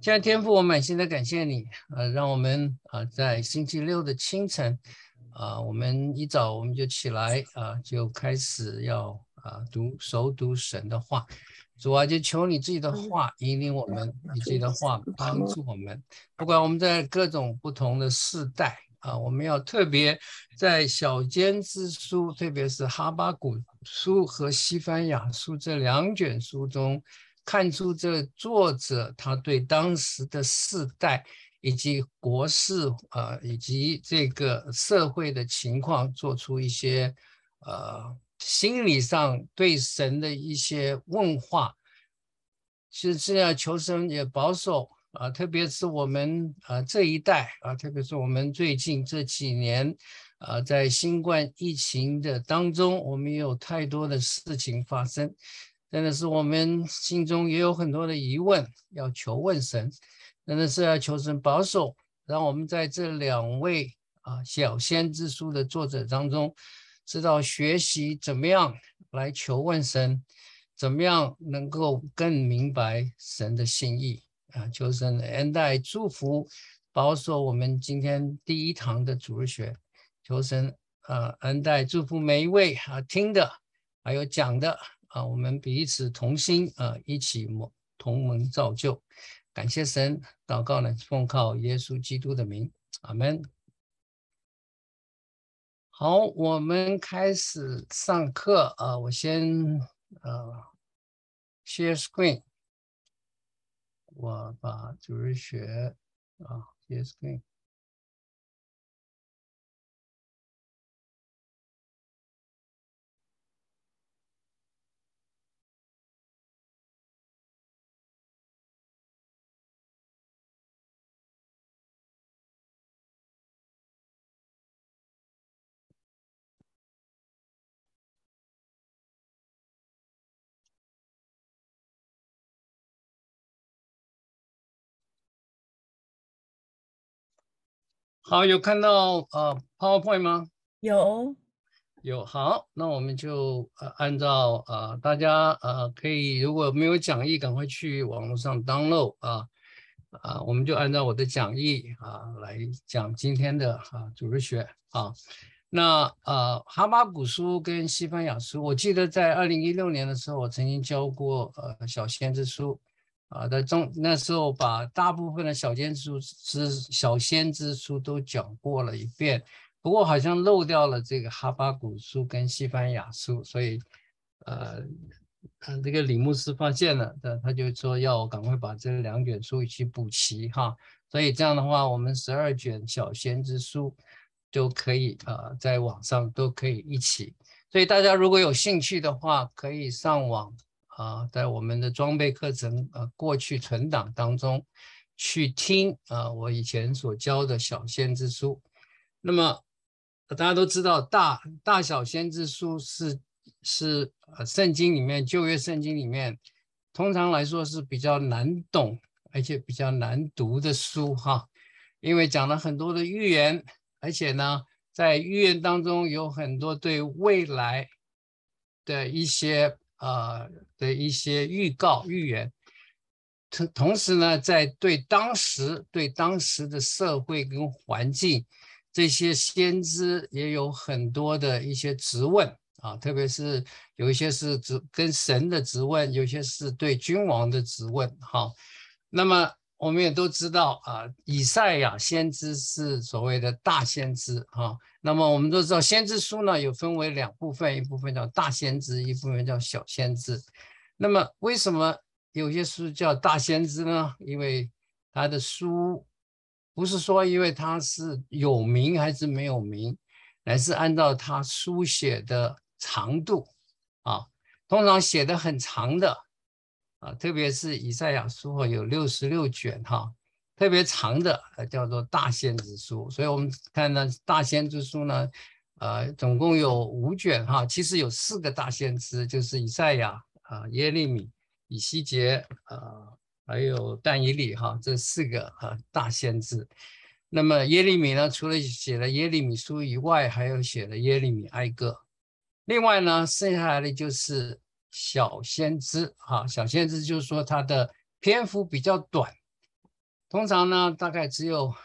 亲爱的天父，我满心的感谢你，让我们在星期六的清晨，我们一早我们就起来，就开始要熟读神的话。主啊，就求你自己的话引领我们，你自己的话帮助我们。不管我们在各种不同的世代我们要特别在小尖之书，特别是哈巴谷书和西番雅书这两卷书中，看出这作者他对当时的世代以及国事以及这个社会的情况做出一些心理上对神的一些问话，是要求神也保守特别是我们这一代特别是我们最近这几年在新冠疫情的当中，我们也有太多的事情发生，真的是我们心中也有很多的疑问要求问神，真的是要求神保守，让我们在这两位小先知书的作者当中，知道学习怎么样来求问神，怎么样能够更明白神的心意求神恩待祝福保守我们今天第一堂的主日学，求神恩待祝福每一位听的还有讲的我们彼此同心一起同盟造就。感谢神，祷告呢奉靠耶稣基督的名，阿们。好，我们开始上课我先share screen， 我把主日学share screen。好，有看到PowerPoint 吗？ 有。 有，好，那我们就按照大家可以如果没有讲义，赶快去网络上 download 我们就按照我的讲义来讲今天的主日学那哈巴谷书跟西番雅书，我记得在2016年的时候，我曾经教过小先知书那时候把大部分的小先知书都讲过了一遍，不过好像漏掉了这个哈巴谷书跟西番雅书，所以这个李牧师发现了，他就说要赶快把这两卷书一起补齐所以这样的话，我们12卷小先知书就可以在网上都可以一起。所以大家如果有兴趣的话，可以上网在我们的装备课程过去存档当中去听我以前所教的小先知书。那么大家都知道大小先知书是圣经里面旧约圣经里面通常来说是比较难懂而且比较难读的书因为讲了很多的预言，而且呢在预言当中有很多对未来的一些预告预言，同时呢在对当时的社会跟环境，这些先知也有很多的一些质问特别是有一些是跟神的质问，有些是对君王的质问那么我们也都知道以赛亚先知是所谓的大先知那么我们都知道先知书呢有分为两部分，一部分叫大先知，一部分叫小先知。那么为什么有些书叫大先知呢？因为他的书不是说因为他是有名还是没有名，乃是按照他书写的长度通常写的很长的特别是以赛亚书有66卷特别长的叫做大先知书。所以我们看呢大先知书呢总共有5卷其实有4个大先知，就是以赛亚耶利米、以西结还有但以理这4个大先知。那么耶利米呢，除了写了耶利米书以外，还有写了耶利米哀歌。另外呢，剩下来的就是小先知小先知就是说他的篇幅比较短通常呢大概只有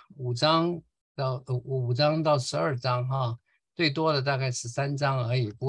5章到12章哈，最多的大概13章而已，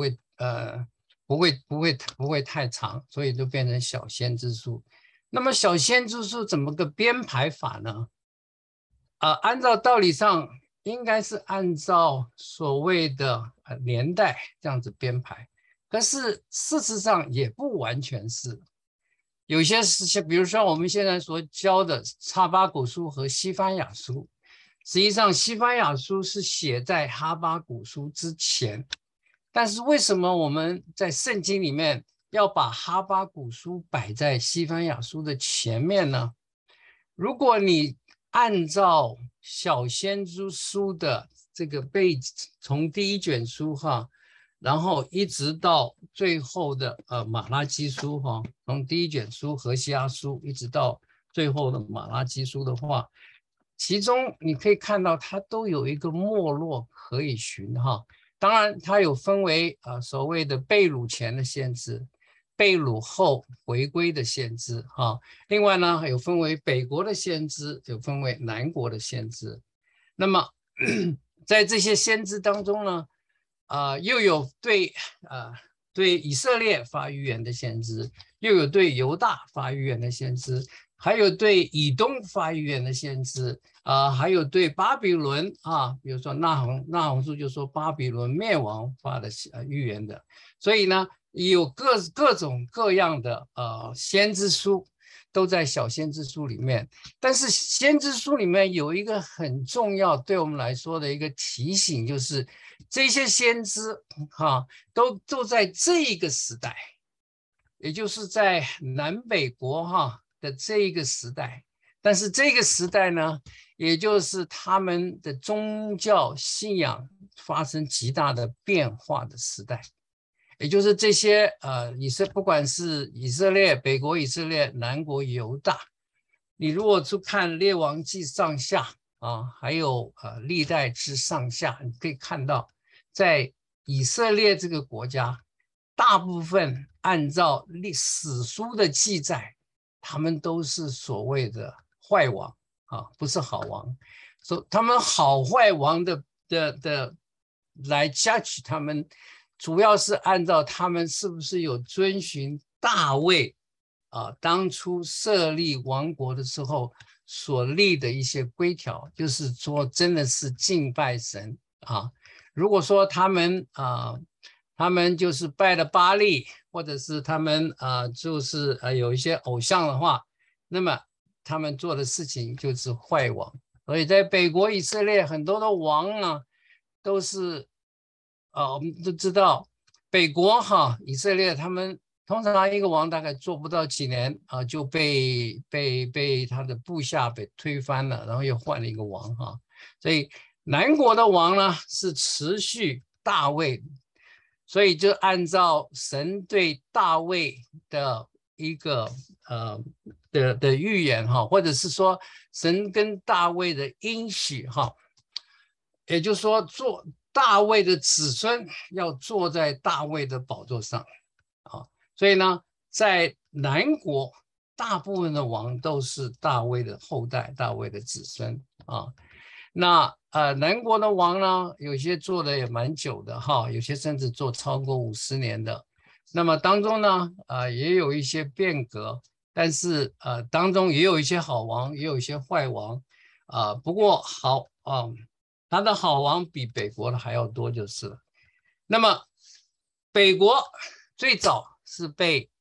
不会太长，所以就变成小先知书。那么小先知书怎么个编排法呢？按照道理上应该是按照所谓的年代这样子编排，可是事实上也不完全是。有些是比如说我们现在所教的哈巴谷书和西番雅书，实际上西番雅书是写在哈巴谷书之前，但是为什么我们在圣经里面要把哈巴谷书摆在西番雅书的前面呢？如果你按照小先知书的这个从第一卷书哈，然后一直到最后的马拉基书哈，从第一卷书何西阿书一直到最后的马拉基书的话，其中你可以看到它都有一个脉络可以循哈。当然它有分为所谓的被掳前的先知，被掳后回归的先知哈。另外呢，有分为北国的先知，有分为南国的先知。那么在这些先知当中呢，又有对以色列发预言的先知，又有对犹大发预言的先知，还有对以东发预言的先知，还有对巴比伦比如说那鸿书就说巴比伦灭亡发的预言的，所以呢，有各种各样的先知书都在小先知书里面。但是先知书里面有一个很重要对我们来说的一个提醒，就是这些先知都在这一个时代，也就是在南北国的这一个时代。但是这个时代呢，也就是他们的宗教信仰发生极大的变化的时代。也就是这些不管是以色列、北国以色列、南国犹大，你如果去看列王记上下还有历代志上下，你可以看到，在以色列这个国家，大部分按照史书的记载，他们都是所谓的坏王不是好王，所以他们好坏王的来judge他们。主要是按照他们是不是有遵循大卫当初设立王国的时候所立的一些规条，就是说真的是敬拜神如果说他们就是拜了巴力，或者是他们就是有一些偶像的话，那么他们做的事情就是坏王。所以在北国以色列很多的王呢，都是我们都知道，北国以色列他们通常一个王大概做不到几年就被他的部下被推翻了，然后又换了一个王所以南国的王呢是持续大卫，所以就按照神对大卫的一个的预言或者是说神跟大卫的应许也就是说大卫的子孙要坐在大卫的宝座上所以呢，在南国大部分的王都是大卫的后代，大卫的子孙那南国的王呢，有些做的也蛮久的有些甚至做超过50年的。那么当中呢也有一些变革，但是当中也有一些好王，也有一些坏王不过他的好王比北国的还要多就是了。那么北国最早是被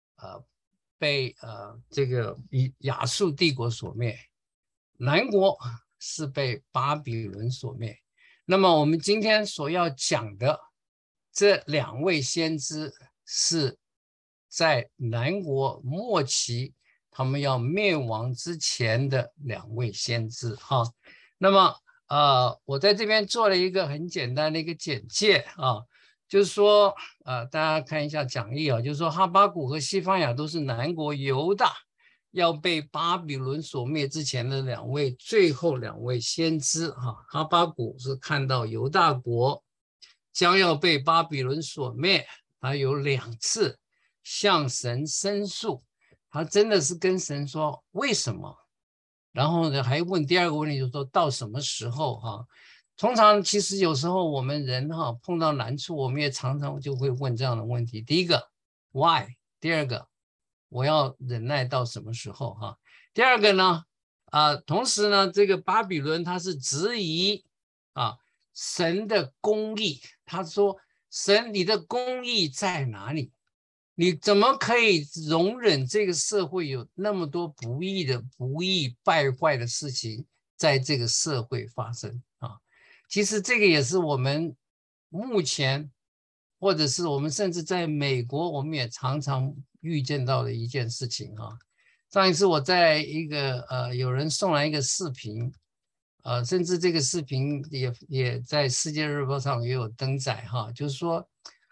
这个亚述帝国所灭，南国是被巴比伦所灭。那么我们今天所要讲的这2位先知是在南国末期他们要灭亡之前的2位先知那么我在这边做了一个很简单的一个简介就是说大家看一下讲义就是说哈巴谷和西番雅都是南国犹大要被巴比伦所灭之前的最后2位先知哈巴谷是看到犹大国将要被巴比伦所灭，他有2次向神申诉，他真的是跟神说为什么然后呢，还问第二个问题，就是说到什么时候哈？通常其实有时候我们人哈碰到难处，我们也常常就会问这样的问题。第一个 why， 第二个我要忍耐到什么时候哈？第二个呢，同时呢，这个巴比伦他是质疑神的公义，他说神你的公义在哪里？你怎么可以容忍这个社会有那么多不义败坏的事情在这个社会发生啊？其实这个也是我们目前，或者是我们甚至在美国，我们也常常遇见到的一件事情啊。上一次我在一个有人送来一个视频，甚至这个视频也在世界日报上也有登载哈，就是说，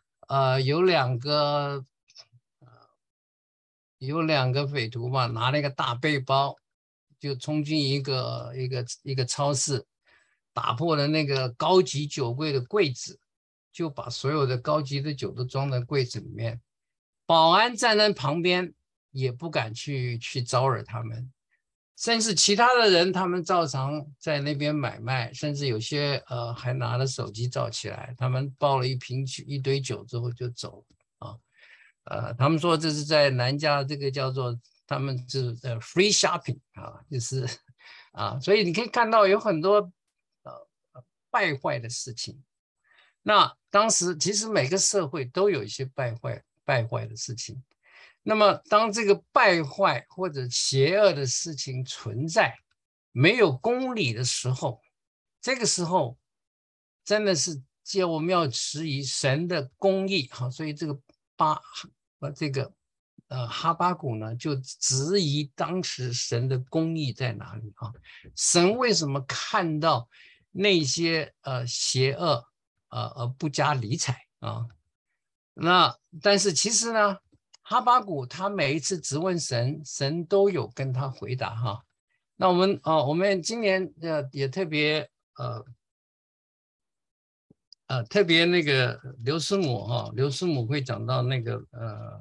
有两个匪徒嘛，拿了一个大背包，就冲进一个超市，打破了那个高级酒柜的柜子，就把所有的高级的酒都装在柜子里面。保安站在旁边，也不敢去招惹他们，甚至其他的人他们照常在那边买卖，甚至有些还拿了手机照起来，他们抱了一堆酒之后就走啊。他们说这是在南加这个叫做他们是free shopping 啊，就是所以你可以看到有很多败坏的事情。那当时其实每个社会都有一些败坏的事情。那么当这个败坏或者邪恶的事情存在，没有公理的时候，这个时候真的是我们要质疑神的公义。好，所以这个哈巴谷呢就质疑当时神的公义在哪里啊？神为什么看到那些邪恶而不加理睬啊？那但是其实呢，哈巴谷他每一次质问神，神都有跟他回答哈。那我们今年也特别那个刘师母哈，刘师母会讲到那个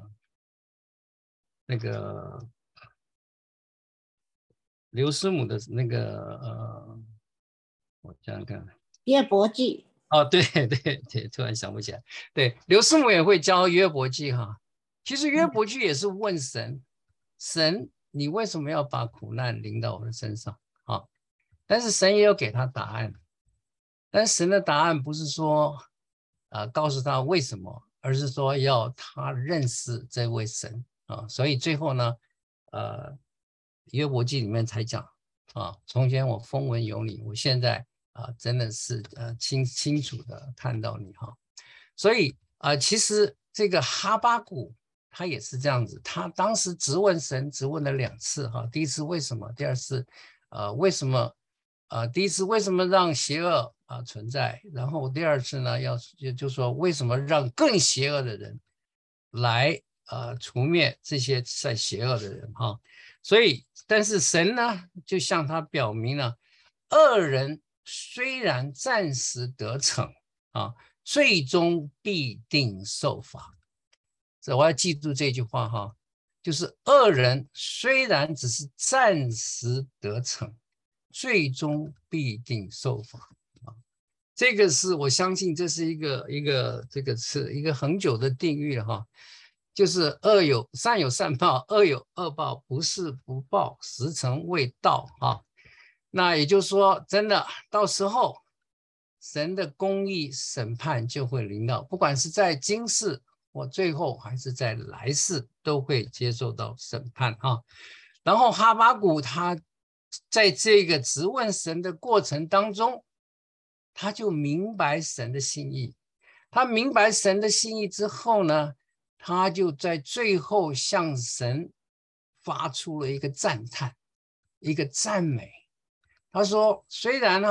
刘师母的那个我想想看， 约伯记。 哦，对对对，突然想不起来。对，刘师母也会教约伯记哈。其实约伯记也是问神，神你为什么要把苦难临到我的身上啊？但是神也有给他答案，但是神的答案不是说告诉他为什么，而是说要他认识这位神啊。所以最后呢，约伯记里面才讲从前我风闻有你，我现在真的是清楚的看到你哈。所以其实这个哈巴谷他也是这样子，他当时质问神，质问了2次哈。第一次为什么，第二次为什么第一次为什么让邪恶存在，然后第二次呢就说为什么让更邪恶的人来除灭这些在邪恶的人哈。所以但是神呢就向他表明了，恶人虽然暂时得逞最终必定受罚。这我要记住这句话哈，就是恶人虽然只是暂时得逞，最终必定受罚这个是我相信这是这个是一个很久的定律哈，就是善有善报，恶有恶报，不是不报，时辰未到那也就是说，真的到时候神的公义审判就会临到，不管是在今世或最后还是在来世，都会接受到审判然后哈巴谷他在这个质问神的过程当中，他就明白神的心意。他明白神的心意之后呢，他就在最后向神发出了一个赞叹，一个赞美。他说：“虽然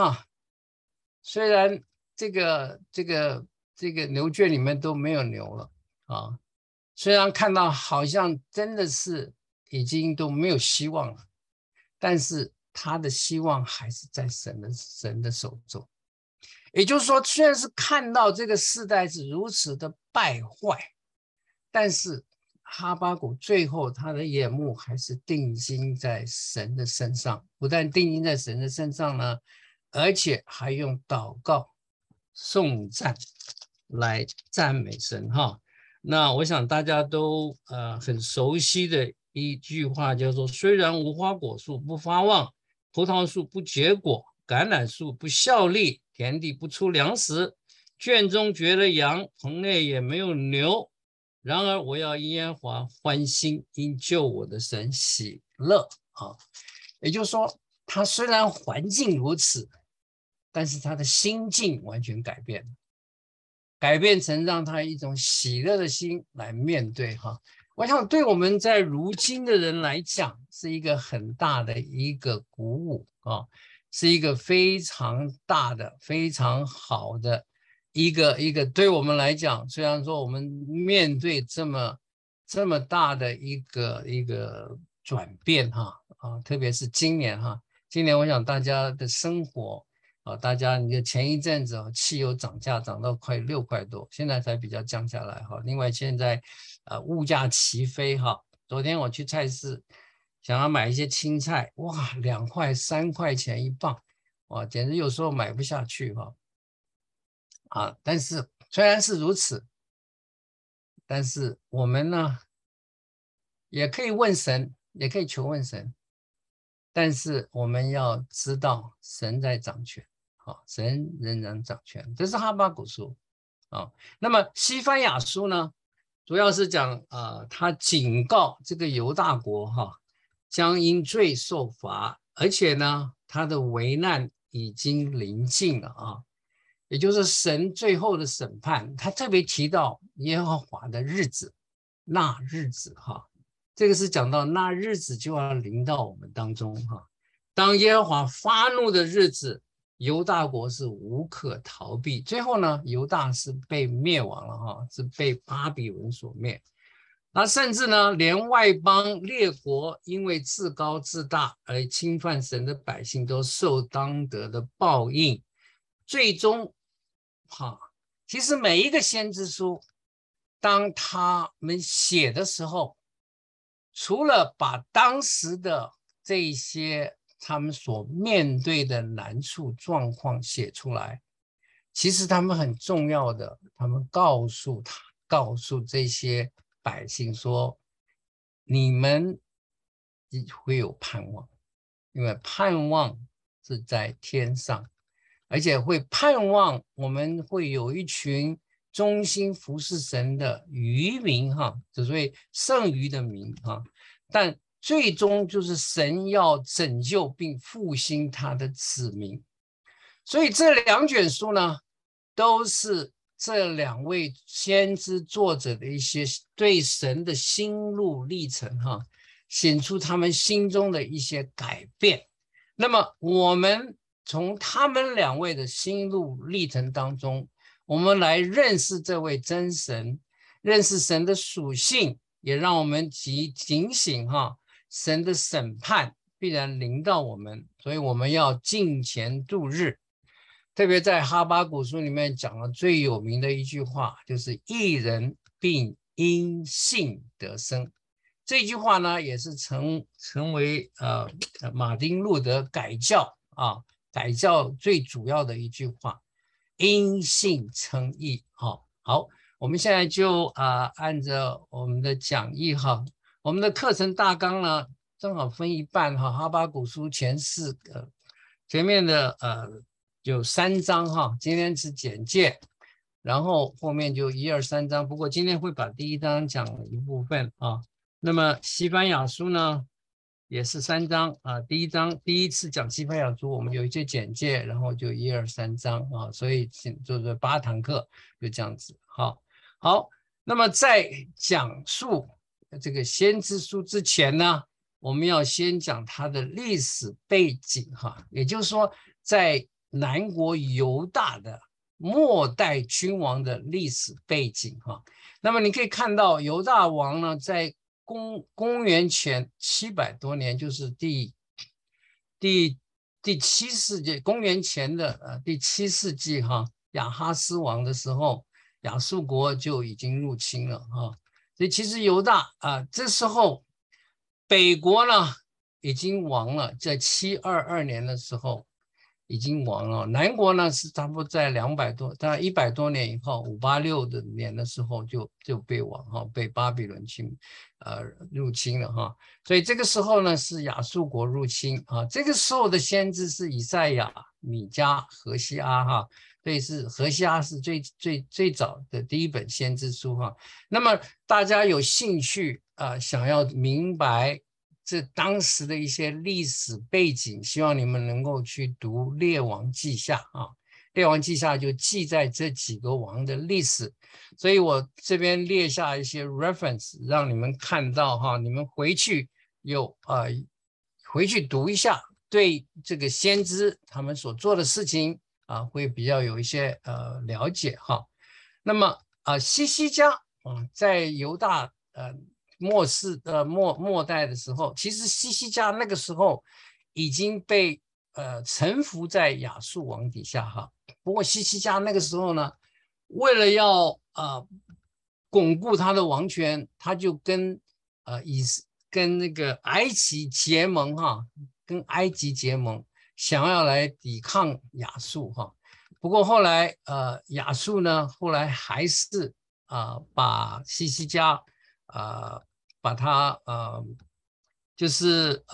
这个牛圈里面都没有牛了虽然看到好像真的是已经都没有希望了，但是他的希望还是在神的手中。也就是说，虽然是看到这个世代是如此的败坏，但是哈巴谷最后他的眼目还是定睛在神的身上，不但定睛在神的身上呢，而且还用祷告、颂赞来赞美神哈。那我想大家都很熟悉的一句话叫做：虽然无花果树不发旺，葡萄树不结果，橄榄树不效力，田地不出粮食，圈中绝了羊，棚内也没有牛。然而我要因耶和华欢心，因救我的神喜乐啊。也就是说，他虽然环境如此，但是他的心境完全改变了，改变成让他一种喜乐的心来面对哈。我想对我们在如今的人来讲，是一个很大的一个鼓舞啊，是一个非常大的、非常好的一个对我们来讲，虽然说我们面对这么大的一个转变哈特别是今年哈，今年我想大家的生活大家你的前一阵子汽油涨价涨到快6块多，现在才比较降下来哈。另外现在物价齐飞哈，昨天我去菜市想要买一些青菜，哇，2块3块钱一磅，哇，简直有时候买不下去哈。但是虽然是如此，但是我们呢也可以问神，也可以求问神，但是我们要知道神在掌权，神仍然掌权，这是哈巴谷书那么西番雅书呢，主要是讲他警告这个犹大国将因罪受罚，而且呢他的危难已经临近了也就是神最后的审判，他特别提到耶和华的日子，那日子这个是讲到那日子就要临到我们当中当耶和华发怒的日子，犹大国是无可逃避。最后呢，犹大是被灭亡了是被巴比伦所灭。那甚至呢，连外邦列国因为自高自大而侵犯神的百姓，都受当得的报应。最终其实每一个先知书，当他们写的时候，除了把当时的这些他们所面对的难处状况写出来，其实他们很重要的，他们告诉这些百姓说，你们会有盼望，因为盼望是在天上，而且会盼望我们会有一群忠心服侍神的渔民所谓剩余的民但最终就是神要拯救并复兴他的子民。所以这2卷书呢，都是这2位先知作者的一些对神的心路历程显出他们心中的一些改变。那么我们从他们2位的心路历程当中，我们来认识这位真神，认识神的属性，也让我们警醒神的审判必然临到我们，所以我们要敬虔度日。特别在哈巴谷书里面讲了最有名的一句话，就是义人并因信得生。这句话呢，也是成为马丁路德改教最主要的一句话，因信称义好，我们现在就按照我们的讲义我们的课程大纲呢，正好分一半哈巴谷书前面的有3章今天是简介，然后后面就1、2、3章，不过今天会把第1章讲了一部分那么西番雅书呢也是3章第1章第一次讲西番雅书，我们有一些简介，然后就1、2、3章所以就是8堂课就这样子好，那么在讲述这个先知书之前呢，我们要先讲它的历史背景也就是说在南国犹大的末代君王的历史背景那么你可以看到犹大王呢，在公元前700多年，就是第7世纪，公元前的第7世纪亚哈斯王的时候，亚述国就已经入侵了所以其实犹大这时候北国呢已经亡了，在722年的时候已经亡了。南国呢是差不多在200多，大概100多年以后，586的年的时候就被亡哈，被巴比伦入侵了哈。所以这个时候呢是亚述国入侵啊。这个时候的先知是以赛亚、米迦、何西阿哈。所以是何西阿是最早的第一本先知书哈。那么大家有兴趣想要明白这当时的一些历史背景，希望你们能够去读《列王纪下》啊，《列王纪下》就记在这几个王的历史，所以我这边列下一些 reference， 让你们看到哈，你们回去回去读一下，对这个先知他们所做的事情会比较有一些了解哈。那么西西家在犹大末代的时候，其实西西家那个时候已经被臣服在亚述王底下哈。不过西西家那个时候呢，为了要巩固他的王权，他就跟那个埃及结盟哈，跟埃及结盟，想要来抵抗亚述哈。不过后来亚述呢，后来还是把西西家把他就是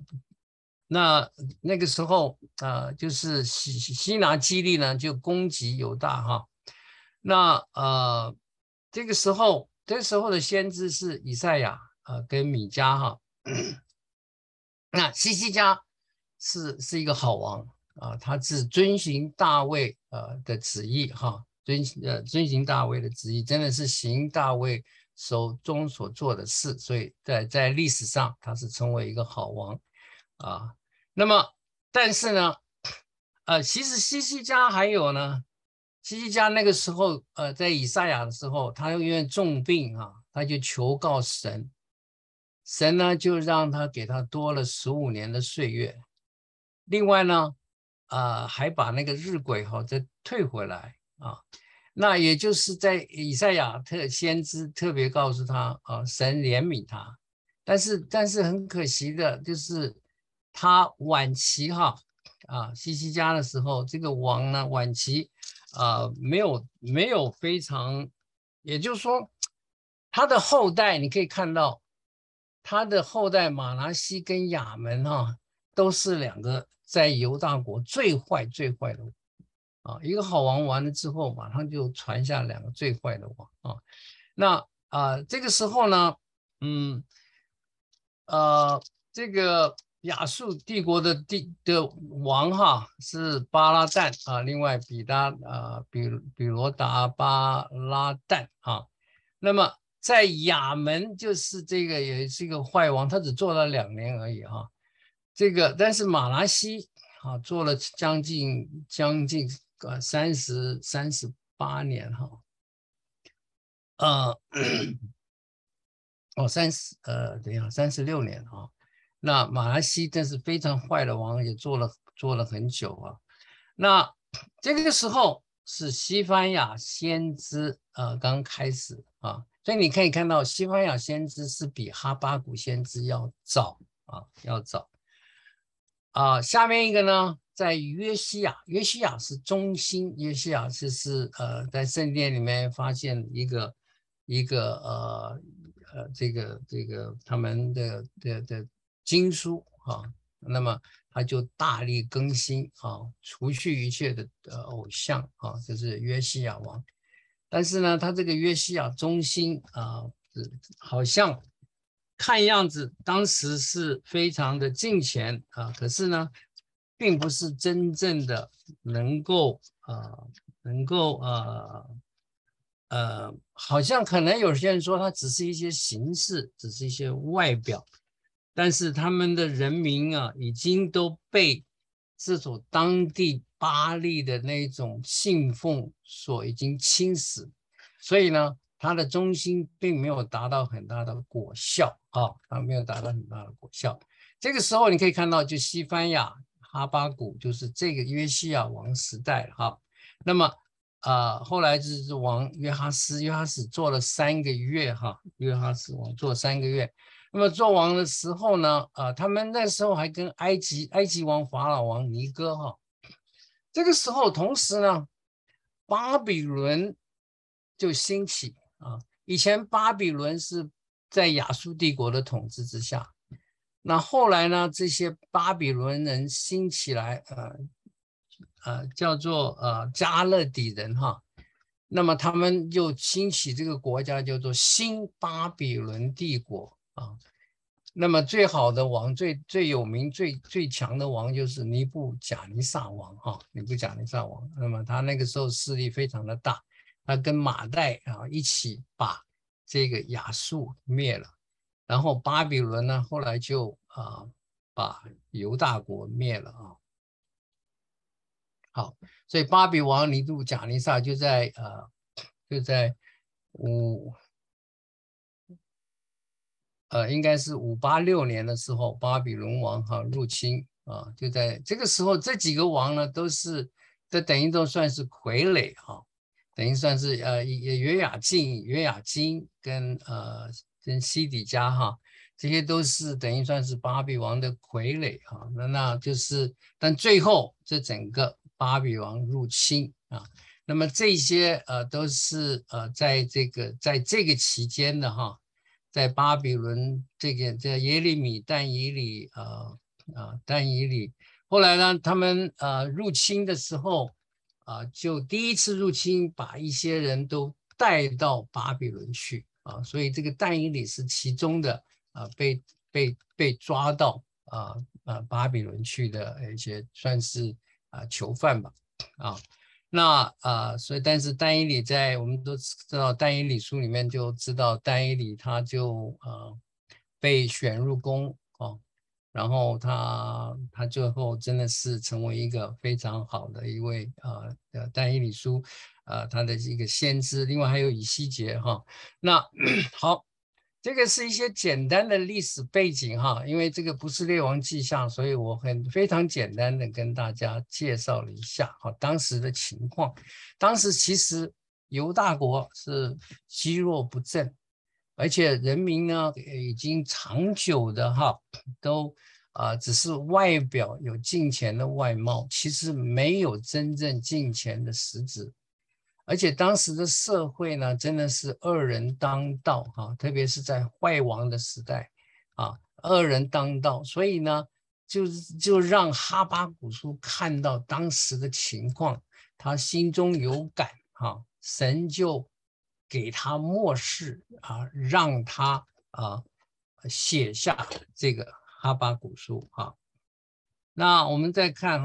那个时候就是西拿基利呢就攻击犹大哈。那这个时候的先知是以赛亚跟米迦哈。那西西家是一个好王他是遵行大卫的旨意哈，遵行大卫的旨意，真的是行大卫手中所做的事，所以在历史上他是成为一个好王那么但是呢其实西西家还有呢，西西家那个时候在以赛亚的时候，他因为重病他就求告神，神呢就让他给他多了15年的岁月，另外呢还把那个日晷再退回来那也就是在以赛亚先知特别告诉他神怜悯他，但是很可惜的就是他晚期西西家的时候，这个王呢晚期没有非常，也就是说他的后代你可以看到他的后代马拿西跟亚门都是两个在犹大国最坏的一个好王完了之后，马上就传下两个最坏的王那这个时候呢，这个亚述帝国的王是巴拉旦另外比罗达巴拉旦那么在亚门就是这个也是一个坏王，他只做了2年而已这个但是马拿西做了将近38年等一下36年那马来西真是非常坏的王，也做了很久那这个时候是西番雅先知刚开始所以你可以看到西番雅先知是比哈巴谷先知要早下面一个呢，在约西亚是中心，约西亚就是在圣殿里面发现一个这个他们的经书那么他就大力更新除去一切的偶像这是约西亚王。但是呢，他这个约西亚中心好像看样子当时是非常的敬虔可是呢，并不是真正的能够好像可能有些人说它只是一些形式，只是一些外表，但是他们的人民已经都被这所当地巴力的那种信奉所已经侵蚀，所以呢，它的中心并没有达到很大的果效它没有达到很大的果效。这个时候你可以看到，就西番雅哈巴谷就是这个约西亚王时代那么后来就是王约哈斯，约哈斯做了3个月哈，约哈斯王做3个月。那么做王的时候呢，他们那时候还跟埃及王法老王尼哥哈，这个时候同时呢，巴比伦就兴起啊。以前巴比伦是在亚述帝国的统治之下，那后来呢，这些巴比伦人兴起来，叫做加勒底人哈。那么他们就兴起这个国家叫做新巴比伦帝国啊。那么最好的王，最有名、最强的王就是尼布甲尼撒王哈，尼布甲尼撒王。那么他那个时候势力非常的大，他跟马代一起把这个亚述灭了，然后巴比伦呢后来就把犹大国灭了啊。好，所以巴比王尼布甲尼撒就在应该是586年的时候，巴比伦王入侵啊，就在这个时候，这几个王呢这等于都算是傀儡哈，等于算是约雅斤跟西底家哈，这些都是等于算是巴比王的傀儡哈，那就是但最后这整个巴比王入侵啊，那么这些都是在这个期间的哈。在巴比伦这耶利米、但以理但以理，后来呢，他们入侵的时候就第一次入侵，把一些人都带到巴比伦去所以这个但以理是其中的被抓到巴比伦去的一些算是囚犯吧那所以但是但以理我们都知道但以理书里面就知道但以理他就被选入宫然后他最后真的是成为一个非常好的一位但以理书他的一个先知，另外还有以西结那好。这个是一些简单的历史背景因为这个不是列王纪下，所以我非常简单的跟大家介绍了一下当时的情况。当时其实犹大国是积弱不振，而且人民呢已经长久的都只是外表有敬虔的外貌，其实没有真正敬虔的实质。而且当时的社会呢，真的是恶人当道特别是在坏王的时代恶人当道，所以呢，就让哈巴谷书看到当时的情况，他心中有感神就给他默示让他写下这个哈巴谷书那我们再看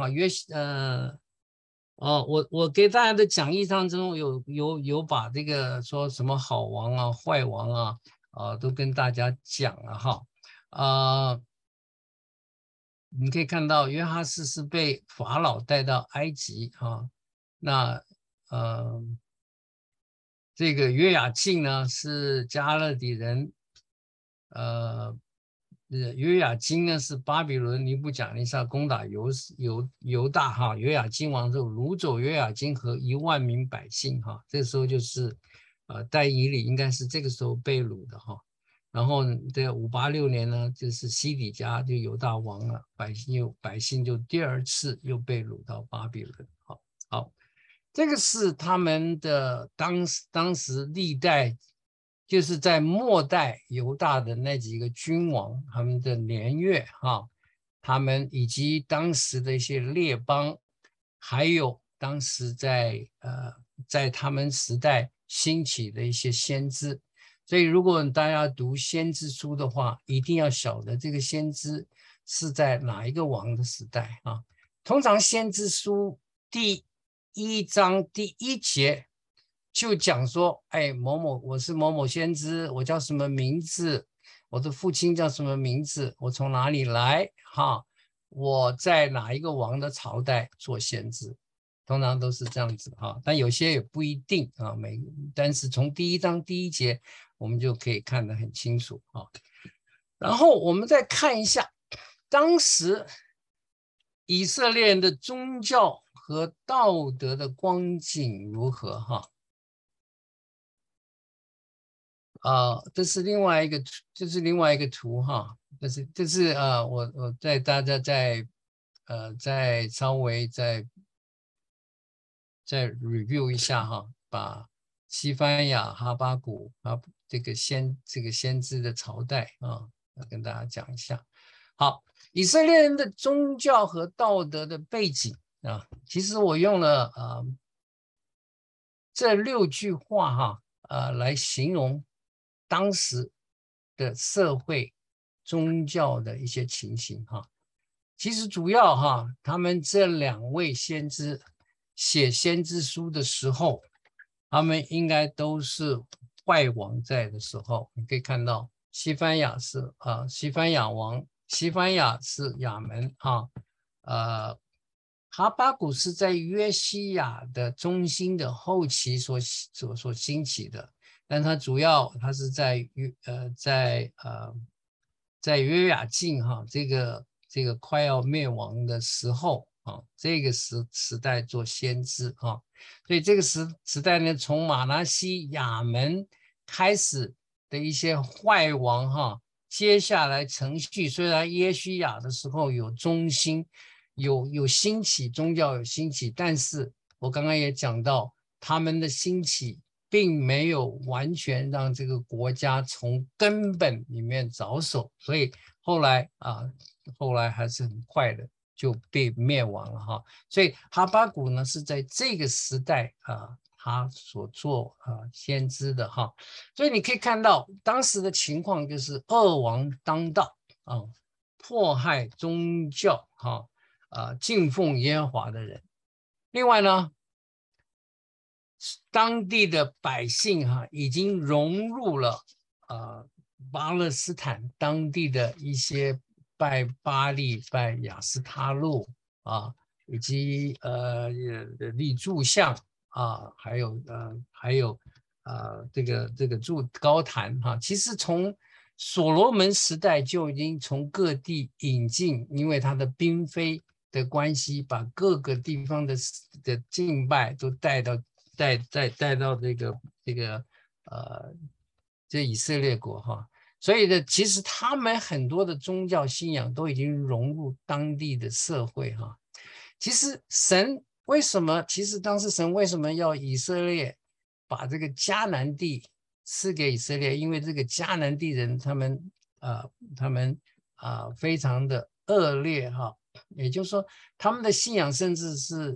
我给大家的讲义当中有把这个说什么好王坏王都跟大家讲了你可以看到约哈斯是被法老带到埃及那这个约雅敬呢是加勒底人约雅斤呢是巴比伦尼布甲尼撒攻打犹大约雅斤王之后掳走约雅斤和1万名百姓这时候就是但以理应该是这个时候被掳的然后在586年呢就是西底家就犹大王了，百姓就第二次又被掳到巴比伦好，这个是他们的当时历代。就是在末代犹大的那几个君王，他们的年月他们以及当时的一些列邦，还有当时在他们时代兴起的一些先知。所以如果大家读先知书的话，一定要晓得这个先知是在哪一个王的时代通常先知书第1章第1节就讲说某某我是某某先知，我叫什么名字，我的父亲叫什么名字，我从哪里来我在哪一个王的朝代做先知，通常都是这样子但有些也不一定但是从第1章第1节我们就可以看得很清楚然后我们再看一下当时以色列人的宗教和道德的光景如何哈？这是另外一个图，这是另外一个图哈。这是我带大家再稍微再 review 一下哈，把西番雅哈巴谷这个先知的朝代要跟大家讲一下。好，以色列人的宗教和道德的背景其实我用了这6句话来形容当时的社会宗教的一些情形其实主要他们这2位先知写先知书的时候，他们应该都是坏王在的时候。你可以看到西番雅是西番雅王，西番雅是亚门哈巴谷是在约西亚的中心的后期所兴起的，但它主要它是在约雅敬这个快要灭亡的时候这个时代做先知所以这个时代呢，从马拿西、亚门开始的一些坏王接下来程序虽然约西亚的时候有中兴，有兴起，宗教有兴起，但是我刚刚也讲到，他们的兴起并没有完全让这个国家从根本里面着手，所以后来还是很快的就被灭亡了所以哈巴谷呢是在这个时代他所做先知的所以你可以看到当时的情况就是恶王当道迫害宗教敬奉耶和华的人。另外呢，当地的百姓已经融入了巴勒斯坦当地的一些拜巴力、拜亚斯他路以及立柱像还有这个筑高坛其实从所罗门时代就已经从各地引进，因为他的嫔妃的关系，把各个地方的敬拜都带到这以色列国所以呢，其实他们很多的宗教信仰都已经融入当地的社会其实神为什么？其实当时神为什么要以色列把这个迦南地赐给以色列？因为这个迦南地人他们非常的恶劣也就是说他们的信仰甚至是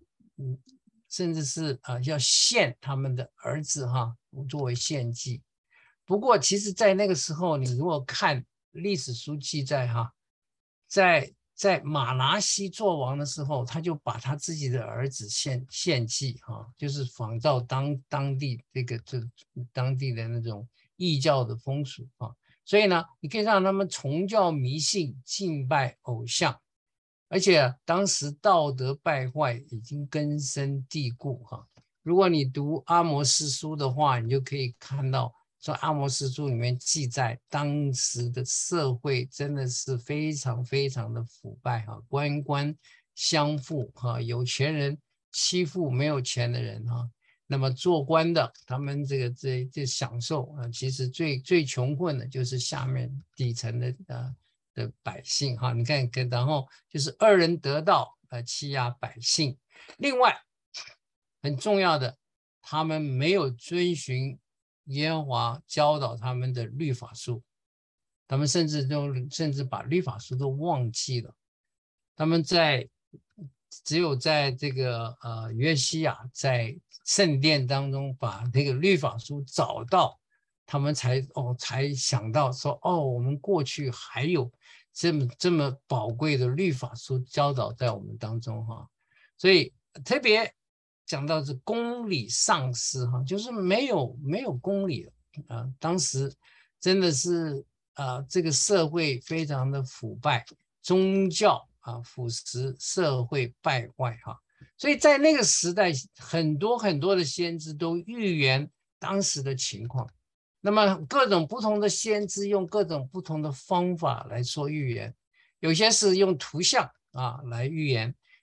要献他们的儿子作为献祭。不过其实在那个时候，你如果看历史书记载在马拿西做王的时候，他就把他自己的儿子献祭就是仿照当地当地的那种异教的风俗所以呢，你可以让他们崇教迷信、敬拜偶像，而且当时道德败坏已经根深蒂固如果你读阿摩司书的话，你就可以看到说阿摩司书里面记载当时的社会真的是非常非常的腐败官官相附有钱人欺负没有钱的人那么做官的他们这享受其实最穷困的就是下面底层的百姓你看然后就是恶人得道欺压百姓。另外很重要的，他们没有遵循耶和华教导他们的律法书，他们甚至把律法书都忘记了。他们只有在这个约西亚在圣殿当中把这个律法书找到，他们才想到说我们过去还有这么宝贵的律法书教导在我们当中所以特别讲到是公理丧失就是没有公理了当时真的是这个社会非常的腐败，宗教腐蚀，社会败坏所以在那个时代，很多的先知都预言当时的情况。那么各种不同的先知用各种不同的方法来说预言，有些是用图像来预言，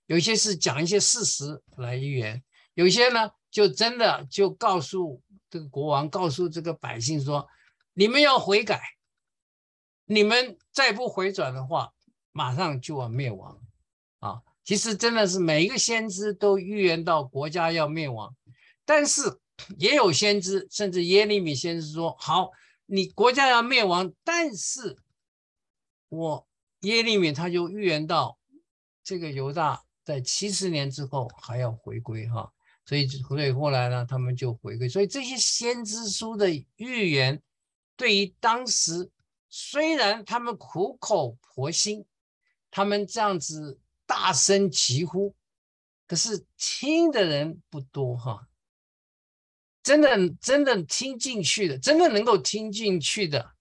有一些是讲一些事实来预言，有一些呢就真的就告诉这个国王，告诉这个百姓说，你们要悔改，你们再不回转的话，马上就要灭亡啊！其实真的是每一个先知都预言到国家要灭亡，但是也有先知，甚至耶利米先知说：好，你国家要灭亡，但是耶利米他就预言到这个犹大在70年之后还要回归哈，所以后来呢，他们就回归。所以这些先知书的预言，对于当时虽然他们苦口婆心，他们这样子大声疾呼，可是听的人不多哈。真的听进去的，真的能够听进去的，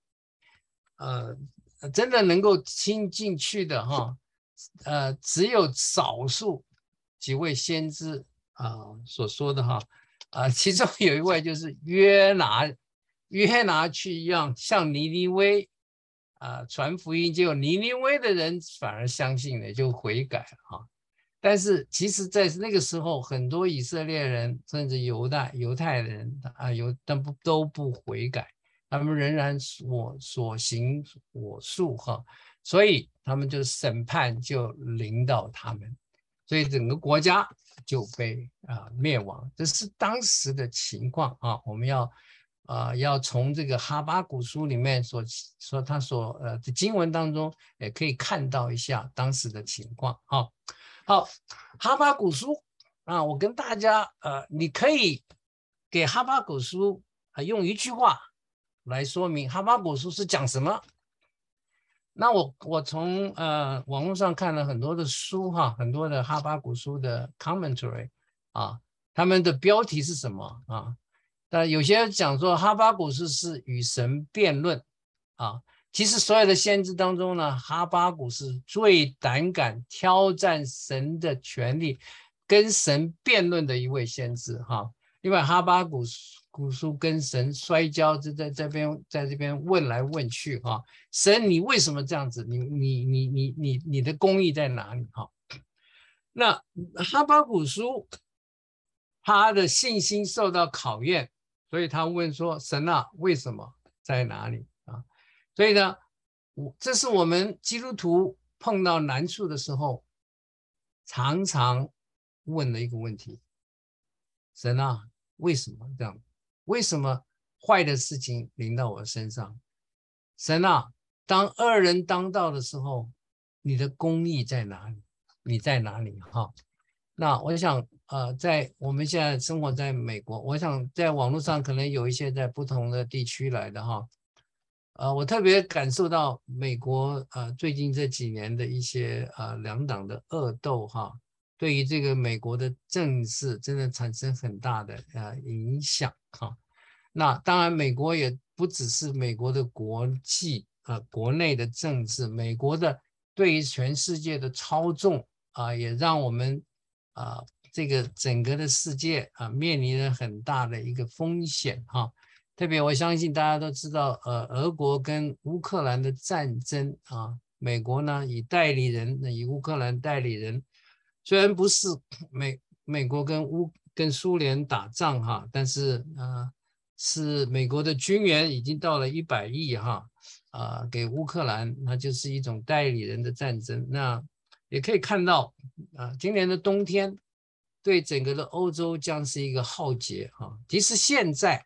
真的能够听进去的哈，只有少数几位先知所说的哈，其中有一位就是约拿去向尼尼微传福音，结果尼尼微的人反而相信了，就悔改了哈。但是其实在那个时候，很多以色列人甚至犹太人但都不悔改，他们仍然所行我素哈，所以他们就审判就临到他们，所以整个国家就被灭亡，这是当时的情况啊。我们要从这个哈巴谷书里面他的经文当中，也可以看到一下当时的情况哈。好，哈巴谷书我跟大家你可以给哈巴谷书用一句话来说明哈巴谷书是讲什么。那我从网络上看了很多的书哈，很多的哈巴谷书的 commentary 他们的标题是什么但有些讲说哈巴谷书是与神辩论其实所有的先知当中呢，哈巴谷是最胆敢挑战神的权利，跟神辩论的一位先知因为哈巴谷书跟神摔跤，就在这边问来问去神你为什么这样子？你的公义在哪里那哈巴谷书他的信心受到考验，所以他问说：神为什么在哪里所以呢，这是我们基督徒碰到难处的时候，常常问的一个问题：神为什么这样？为什么坏的事情临到我身上？神当恶人当道的时候，你的公义在哪里？你在哪里那我想在我们现在生活在美国，我想在网络上可能有一些在不同的地区来的我特别感受到美国最近这几年的一些两党的恶斗对于这个美国的政治真的产生很大的影响那当然美国也不只是美国的国内的政治，美国的对于全世界的操纵也让我们这个整个的世界面临了很大的一个风险特别我相信大家都知道俄国跟乌克兰的战争美国呢以乌克兰代理人，虽然不是美国跟苏联打仗但是是美国的军援已经到了100亿给乌克兰，那就是一种代理人的战争。那也可以看到今年的冬天对整个的欧洲将是一个浩劫即使现在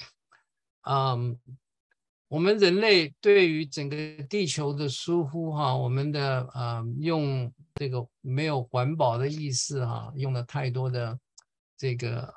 我们人类对于整个地球的疏忽我们的用这个没有环保的意识用了太多的这个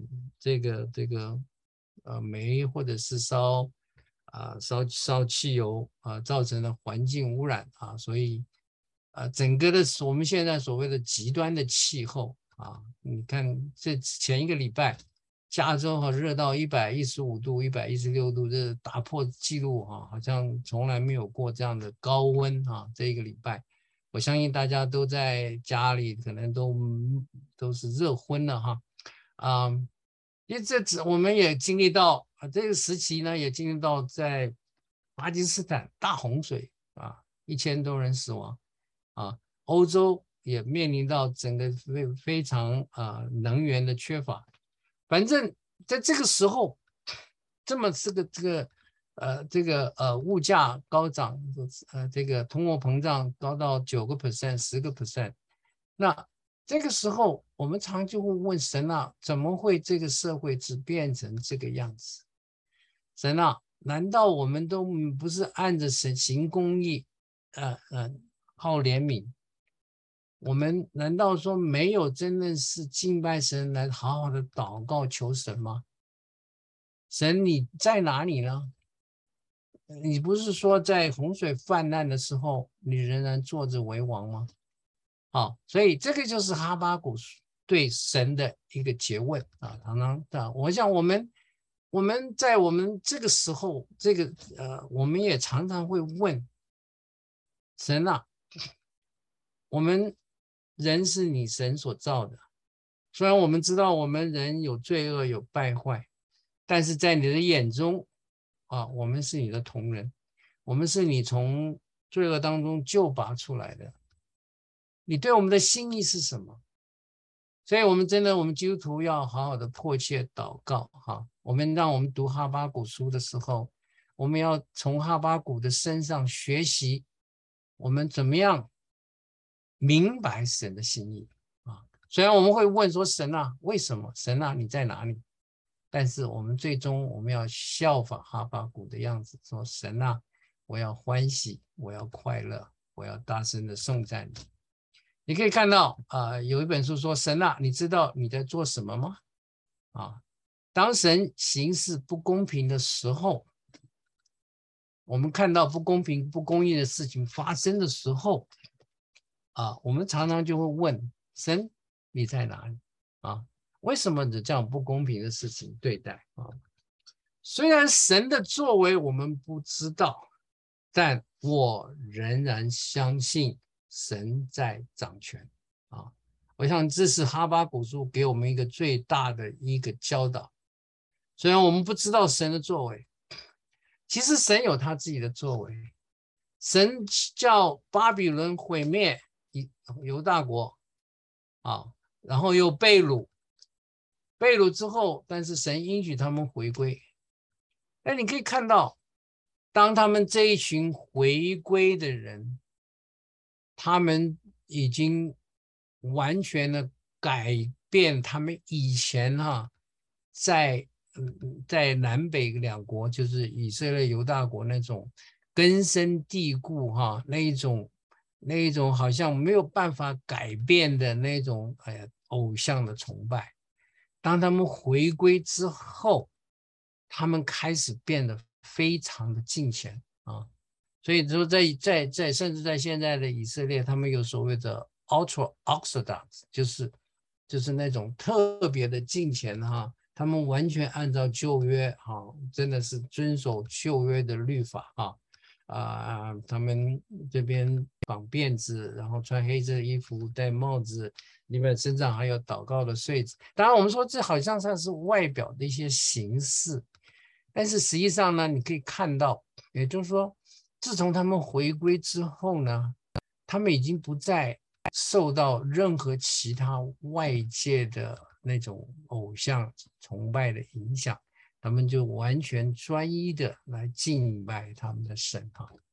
煤或者是烧汽油造成了环境污染所以整个的我们现在所谓的极端的气候你看这前一个礼拜加州热到115度、116度，这打破纪录好像从来没有过这样的高温这一个礼拜，我相信大家都在家里，可能都是热昏了因为我们也经历到这个时期呢，也经历到在巴基斯坦大洪水1000多人死亡欧洲也面临到整个非常能源的缺乏。反正在这个时候，这么物价高涨，这个通货膨胀高到9%、10%，那这个时候我们常就会问神啊，怎么会这个社会只变成这个样子？神啊，难道我们都不是按着神行公义，好怜悯？我们难道说没有真的是敬拜神来好好的祷告求神吗？神你在哪里呢？你不是说在洪水泛滥的时候，你仍然坐着为王吗？好，所以这个就是哈巴谷对神的一个诘问啊。常常啊，我想我们在我们这个时候，我们也常常会问神啊，我们人是你神所造的，虽然我们知道我们人有罪恶有败坏，但是在你的眼中啊，我们是你的同人，我们是你从罪恶当中救拔出来的。你对我们的心意是什么？所以我们基督徒要好好的迫切祷告哈。我们读哈巴谷书的时候，我们要从哈巴谷的身上学习，我们怎么样明白神的心意啊。虽然我们会问说神啊，为什么？神啊，你在哪里？但是我们最终我们要效法哈巴谷的样子，说神啊，我要欢喜，我要快乐，我要大声的颂赞你。你可以看到有一本书说神啊，你知道你在做什么吗？当神行事不公平的时候，我们看到不公平不公义的事情发生的时候我们常常就会问神，你在哪里为什么你这样不公平的事情对待虽然神的作为我们不知道，但我仍然相信神在掌权我想这是哈巴谷书给我们一个最大的一个教导。虽然我们不知道神的作为，其实神有他自己的作为。神叫巴比伦毁灭犹大国然后又被掳之后，但是神应许他们回归。你可以看到，当他们这一群回归的人，他们已经完全的改变他们以前在南北两国，就是以色列犹大国那种根深蒂固那一种好像没有办法改变的那种偶像的崇拜。当他们回归之后，他们开始变得非常的敬虔所以说甚至在现在的以色列，他们有所谓的 Ultra Orthodox， 就是那种特别的敬虔他们完全按照旧约真的是遵守旧约的律法他们这边绑辫子，然后穿黑色的衣服，戴帽子，里面身上还有祷告的穗子。当然我们说这好像是外表的一些形式，但是实际上呢，你可以看到，也就是说自从他们回归之后呢，他们已经不再受到任何其他外界的那种偶像崇拜的影响，他们就完全专一的来敬拜他们的神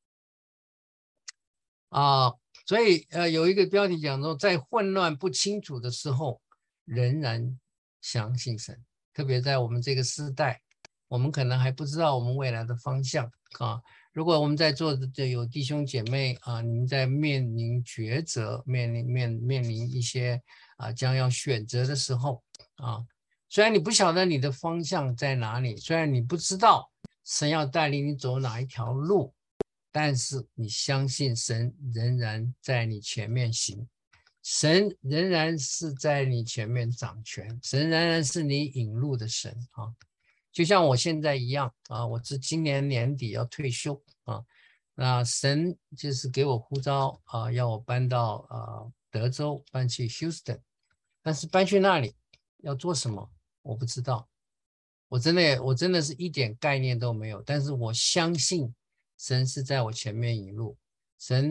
所以有一个标题讲说，在混乱不清楚的时候，仍然相信神。特别在我们这个时代，我们可能还不知道我们未来的方向如果我们在座的有弟兄姐妹你们在面临抉择，面临一些将要选择的时候虽然你不晓得你的方向在哪里，虽然你不知道神要带领你走哪一条路，但是你相信神仍然在你前面行，神仍然是在你前面掌权，神仍然是你引路的神就像我现在一样我是今年年底要退休那神就是给我呼召要我搬到德州，搬去 Houston， 但是搬去那里要做什么我不知道，我真的是一点概念都没有，但是我相信神是在我前面引路，神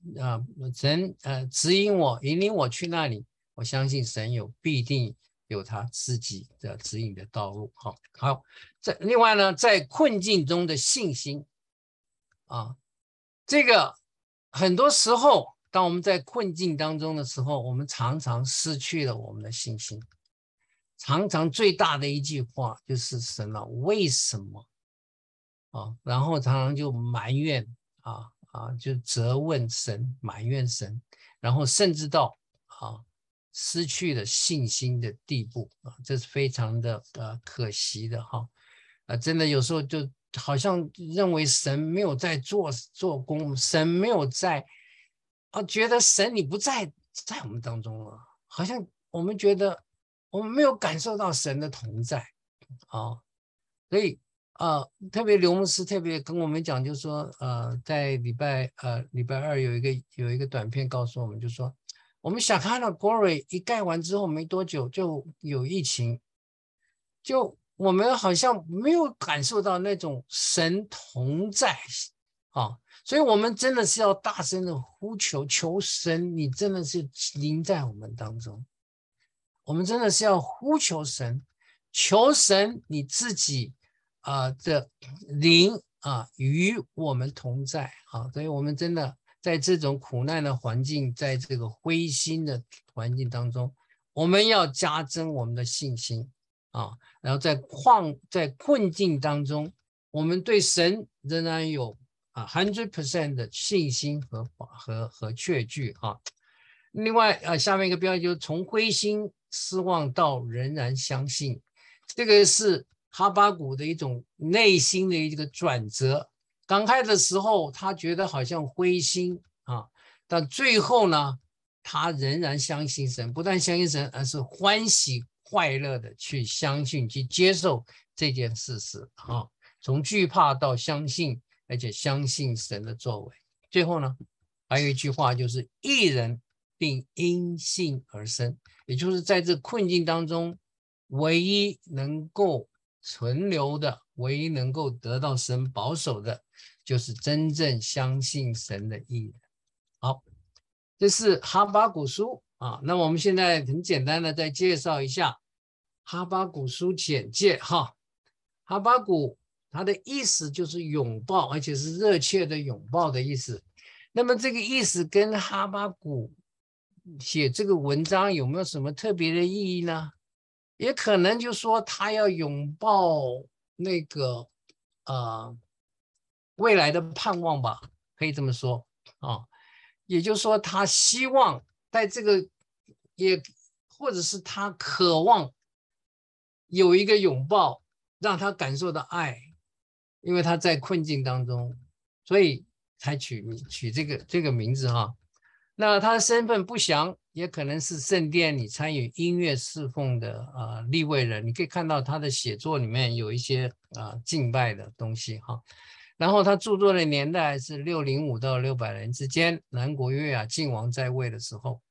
神指引我引领我去那里，我相信神必定有他自己的指引的道路。好，另外呢，在困境中的信心啊，这个很多时候当我们在困境当中的时候，我们常常失去了我们的信心。常常最大的一句话就是神啊，为什么啊？然后常常就埋怨就责问神，埋怨神，然后甚至到失去了信心的地步啊，这是非常的可惜的真的有时候就好像认为神没有在做工，神没有在觉得神你不在我们当中了，好像我们觉得我们没有感受到神的同在所以特别刘牧师特别跟我们讲，就是说在礼拜二有一个短片告诉我们，就是说我们想看到 Glory 一盖完之后没多久就有疫情，就我们好像没有感受到那种神同在所以我们真的是要大声的呼求，求神你真的是临在我们当中，我们真的是要呼求神，求神你自己的灵与我们同在所以我们真的在这种苦难的环境，在这个灰心的环境当中，我们要加增我们的信心然后在困境当中，我们对神仍然有100% 的信心和确据另外下面一个标题就是从灰心失望到仍然相信，这个是哈巴谷的一种内心的一个转折。刚开始的时候他觉得好像灰心但最后呢他仍然相信神，不但相信神，而是欢喜快乐的去相信去接受这件事实从惧怕到相信，而且相信神的作为。最后呢还有一句话，就是义人并因信而生，也就是在这困境当中唯一能够存留的，唯一能够得到神保守的，就是真正相信神的义人。好，这是哈巴谷书那我们现在很简单的再介绍一下哈巴谷书简介哈巴谷它的意思就是拥抱，而且是热切的拥抱的意思。那么这个意思跟哈巴谷写这个文章有没有什么特别的意义呢？也可能就说他要拥抱那个未来的盼望吧，可以这么说也就是说他希望在这个或者是他渴望有一个拥抱让他感受到爱，因为他在困境当中，所以才取这个名字那他的身份不详，也可能是圣殿里参与音乐侍奉的利未人。你可以看到他的写作里面有一些敬拜的东西然后他著作的年代是605到600年之间，南国约雅敬王在位的时候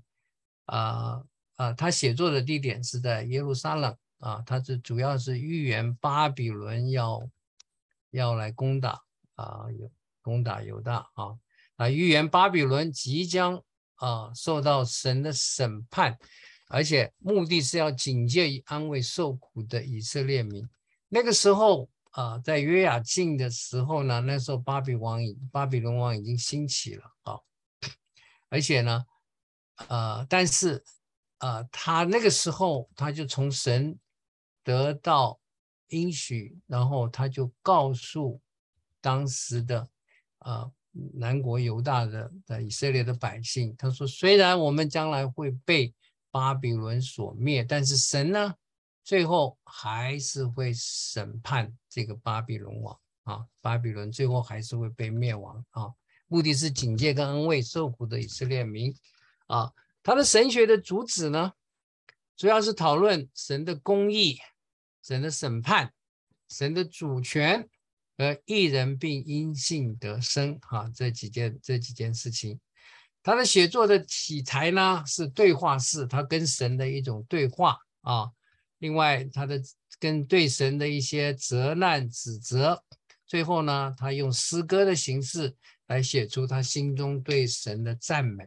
他写作的地点是在耶路撒冷他主要是预言巴比伦要来攻打犹大预言巴比伦即将受到神的审判，而且目的是要警戒安慰受苦的以色列民。那个时候在约雅敬的时候呢，那时候巴比伦王已经兴起了而且呢但是他那个时候他就从神得到应许，然后他就告诉当时的南国犹大的以色列的百姓，他说虽然我们将来会被巴比伦所灭，但是神呢最后还是会审判这个巴比伦王巴比伦最后还是会被灭亡目的是警戒跟安慰受苦的以色列民他的神学的主旨呢主要是讨论神的公义、神的审判、神的主权和义人并因信得生这几件事情。他的写作的题材呢是对话式，他跟神的一种对话另外他的跟对神的一些责难指责，最后呢他用诗歌的形式来写出他心中对神的赞美。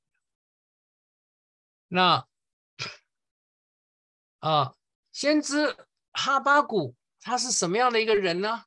那先知哈巴谷他是什么样的一个人呢？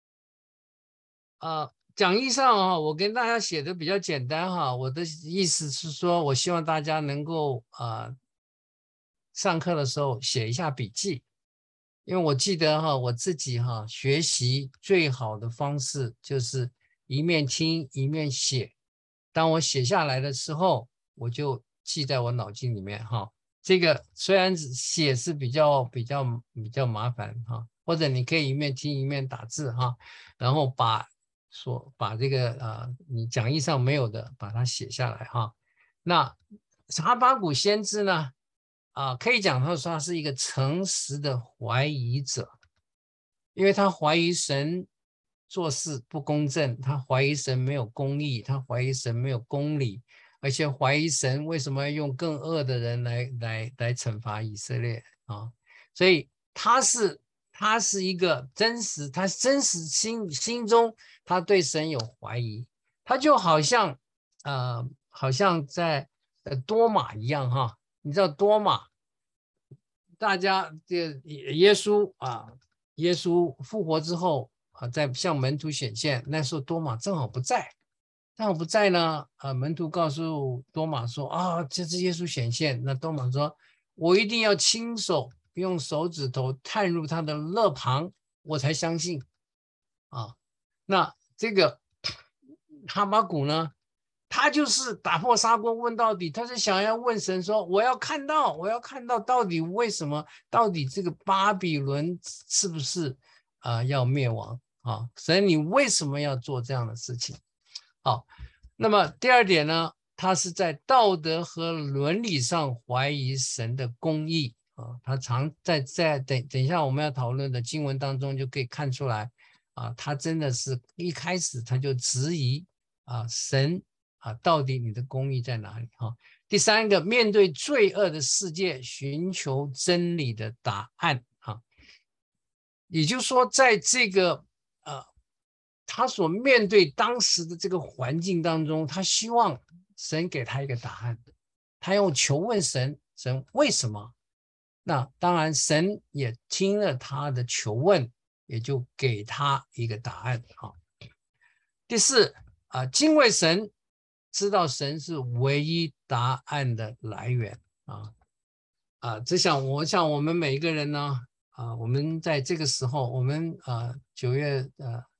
讲义上我跟大家写的比较简单我的意思是说，我希望大家能够上课的时候写一下笔记，因为我记得我自己学习最好的方式就是一面听一面写，当我写下来的时候，我就记在我脑筋里面这个虽然写是比较麻烦或者你可以一面听一面打字然后把这个你讲义上没有的把它写下来那哈巴谷先知呢可以讲他是一个诚实的怀疑者，因为他怀疑神做事不公正，他怀疑神没有公义，他怀疑神没有公理，而且怀疑神为什么要用更恶的人来惩罚以色列所以他是一个他真实心中他对神有怀疑，他就好像在多马一样你知道多马，大家这耶稣复活之后在向门徒显现，那时候多马正好不在呢门徒告诉多马说这是耶稣显现，那多马说我一定要亲手用手指头探入他的肋旁，我才相信那这个哈巴谷呢，他就是打破砂锅问到底，他是想要问神说我要看到到底为什么，到底这个巴比伦是不是要灭亡神你为什么要做这样的事情那么第二点呢，他是在道德和伦理上怀疑神的公义他常在等一下我们要讨论的经文当中就可以看出来他真的是一开始他就质疑神到底你的公义在哪里第三个，面对罪恶的世界寻求真理的答案也就是说在这个他所面对当时的这个环境当中，他希望神给他一个答案，他用求问神为什么？那当然神也听了他的求问，也就给他一个答案第四敬畏神，知道神是唯一答案的来源我想我们每一个人呢我们在这个时候，我们9月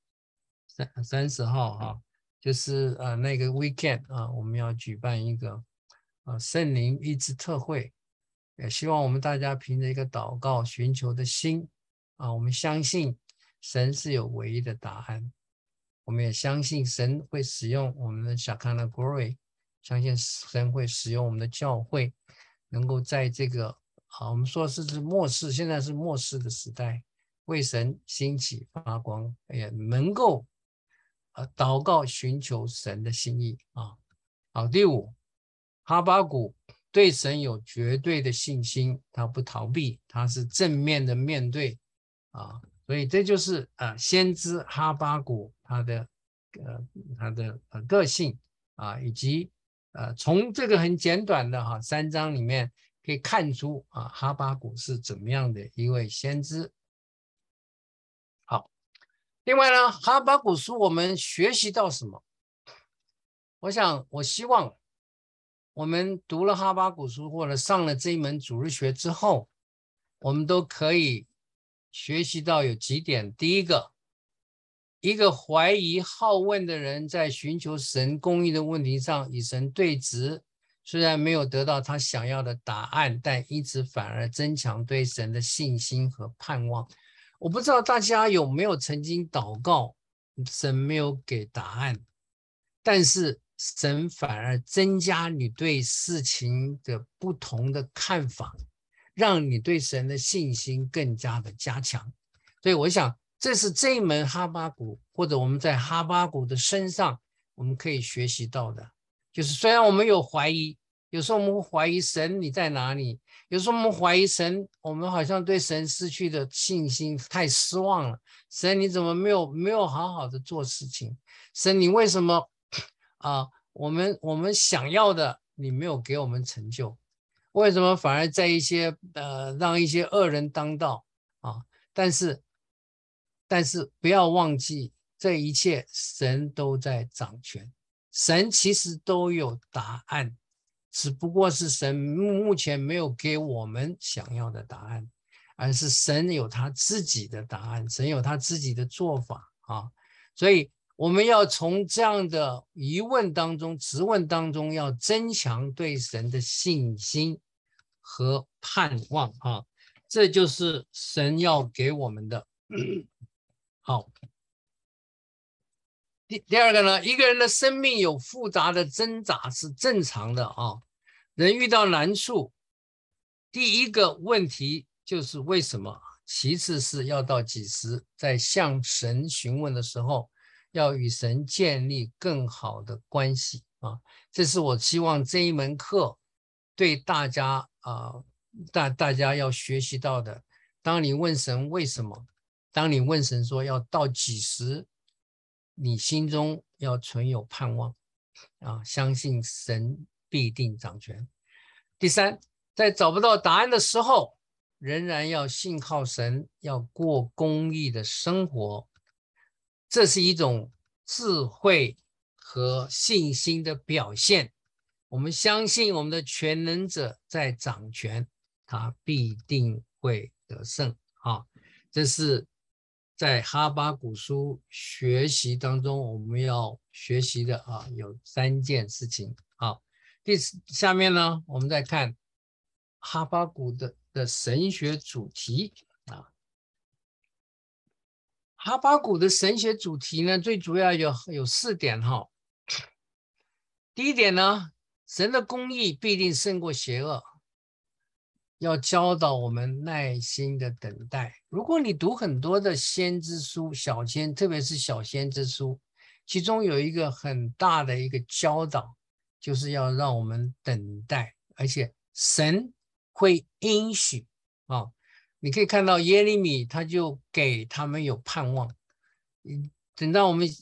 30号就是那个 weekend 我们要举办一个圣灵医治特会，也希望我们大家凭着一个祷告寻求的心我们相信神是有唯一的答案，我们也相信神会使用我们的Shekinah Glory， 相信神会使用我们的教会，能够在这个我们说是末世，现在是末世的时代，为神兴起发光，也能够祷告寻求神的心意好，第五，哈巴谷对神有绝对的信心，他不逃避，他是正面的面对所以这就是先知哈巴谷他的个性以及从这个很简短的3章里面可以看出哈巴谷是怎么样的一位先知。好，另外呢，哈巴谷书我们学习到什么？我希望我们读了哈巴谷书或者上了这一门主日学之后，我们都可以学习到有几点。第一个，一个怀疑好问的人在寻求神公义的问题上与神对峙，虽然没有得到他想要的答案，但因此反而增强对神的信心和盼望。我不知道大家有没有曾经祷告，神没有给答案，但是神反而增加你对事情的不同的看法，让你对神的信心更加的加强。所以我想这是这一门哈巴谷，或者我们在哈巴谷的身上我们可以学习到的，就是虽然我们有怀疑，有时候我们会怀疑神你在哪里，有时候我们怀疑神，我们好像对神失去的信心，太失望了，神你怎么没有好好的做事情，神你为什么我们想要的你没有给我们成就，为什么反而在让一些恶人当道啊？但是不要忘记，这一切神都在掌权，神其实都有答案，只不过是神目前没有给我们想要的答案，而是神有他自己的答案，神有他自己的做法啊。所以我们要从这样的疑问当中、质问当中，要增强对神的信心和盼望啊。这就是神要给我们的。好，第二个呢，一个人的生命有复杂的挣扎是正常的啊。人遇到难处，第一个问题就是为什么，其次是要到几时，在向神询问的时候，要与神建立更好的关系啊。这是我希望这一门课对大家大家要学习到的。当你问神为什么，当你问神说要到几时，你心中要存有盼望啊，相信神必定掌权。第三，在找不到答案的时候，仍然要信靠神，要过公义的生活，这是一种智慧和信心的表现。我们相信我们的全能者在掌权，他必定会得胜啊！这是在哈巴谷书学习当中我们要学习的啊，有3件事情。好，下面呢，我们再看哈巴谷的神学主题啊。哈巴谷的神学主题呢，最主要有4点哈。第一点呢，神的公义必定胜过邪恶，要教导我们耐心的等待。如果你读很多的先知书、特别是小先知书，其中有一个很大的一个教导，就是要让我们等待，而且神会应许啊。你可以看到耶利米，他就给他们有盼望。等到我们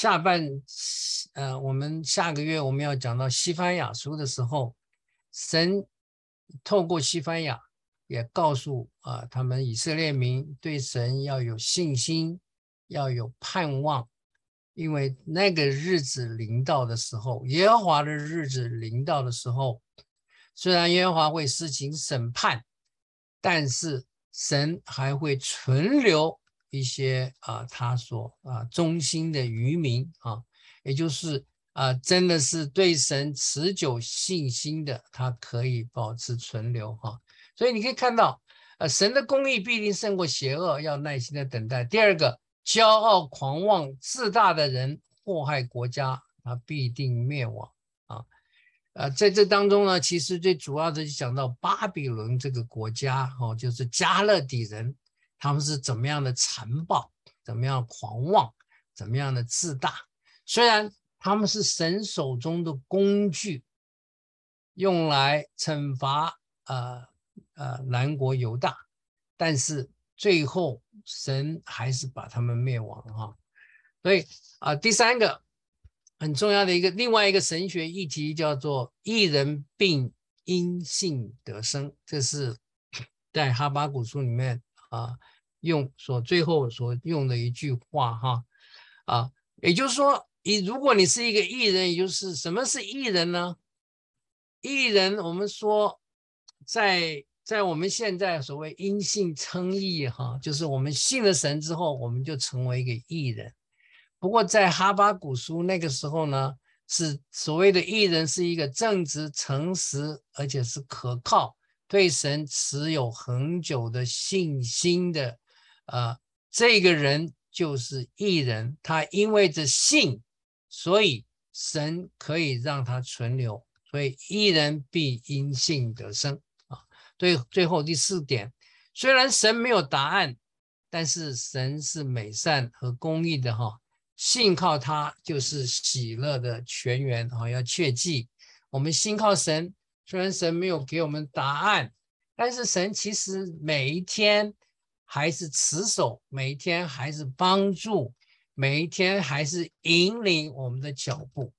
我们下个月我们要讲到西番雅书的时候，神透过西番雅也告诉他们以色列民对神要有信心，要有盼望，因为那个日子临到的时候，耶和华的日子临到的时候，虽然耶和华会施行审判，但是神还会存留一些他所忠心的渔民啊，也就是真的是对神持久信心的，他可以保持存留哈。所以你可以看到神的公义必定胜过邪恶，要耐心的等待。第二个，骄傲狂妄自大的人祸害国家，他必定灭亡啊。在这当中呢，其实最主要的就讲到巴比伦这个国家就是加勒底人，他们是怎么样的残暴，怎么样狂妄，怎么样的自大。虽然他们是神手中的工具，用来惩罚南国犹大，但是最后神还是把他们灭亡哈。所以第三个很重要的另外一个神学议题叫做义人并因信得生，这是在哈巴谷书里面最后所用的一句话哈也就是说，如果你是一个义人，也就是什么是义人呢？义人我们说在我们现在所谓因信称义哈，就是我们信了神之后，我们就成为一个义人。不过在哈巴谷书那个时候呢，是所谓的义人是一个正直诚实而且是可靠，对神持有恒久的信心的这个人就是义人。他因为着信，所以神可以让他存留，所以义人必因信得生最后第4点，虽然神没有答案，但是神是美善和公义的信靠他就是喜乐的泉源要切记，我们信靠神，虽然神没有给我们答案，但是神其实每一天还是持守，每一天还是帮助，每一天还是引领我们的脚步。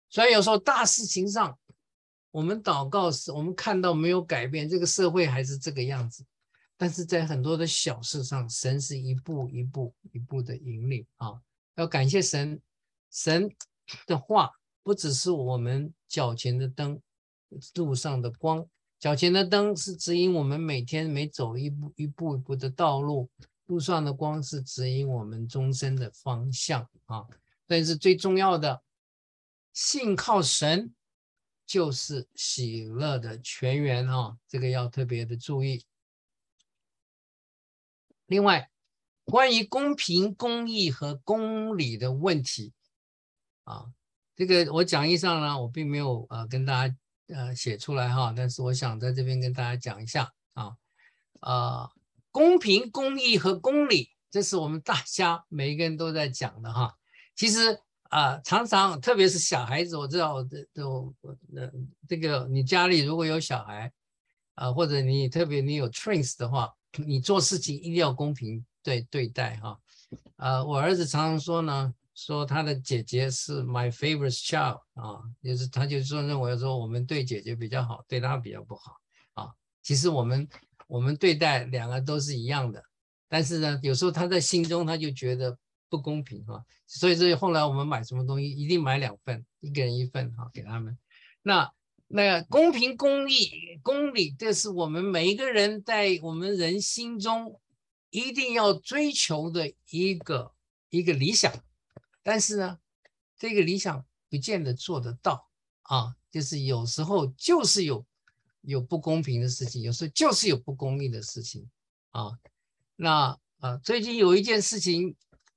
所以有时候大事情上，我们祷告时，我们看到没有改变，这个社会还是这个样子。但是在很多的小事上，神是一步一步一步的引领啊！要感谢神，神的话不只是我们脚前的灯，路上的光。脚前的灯是指引我们每天每走一步一步一步的道路，路上的光是指引我们终身的方向啊！但是最重要的，信靠神就是喜乐的泉源啊！这个要特别的注意。另外，关于公平、公义和公理的问题啊，这个我讲义上呢，我并没有跟大家写出来哈，但是我想在这边跟大家讲一下公平、公义和公理，这是我们大家每一个人都在讲的哈。其实常常特别是小孩子，我知道这个你家里如果有小孩或者你特别你有 twins 的话，你做事情一定要公平对待哈。我儿子常常说呢，说他的姐姐是 my favorite child 啊，就是他就说认为说我们对姐姐比较好，对他比较不好啊。其实我们对待两个都是一样的，但是呢，有时候他在心中他就觉得不公平哈，所以这后来我们买什么东西一定买2份，一个人1份哈给他们。那公平、公义、公理，这是我们每一个人在我们人心中一定要追求的一个理想。但是呢，这个理想不见得做得到啊，就是有时候就是有不公平的事情，有时候就是有不公义的事情啊。那最近有一件事情，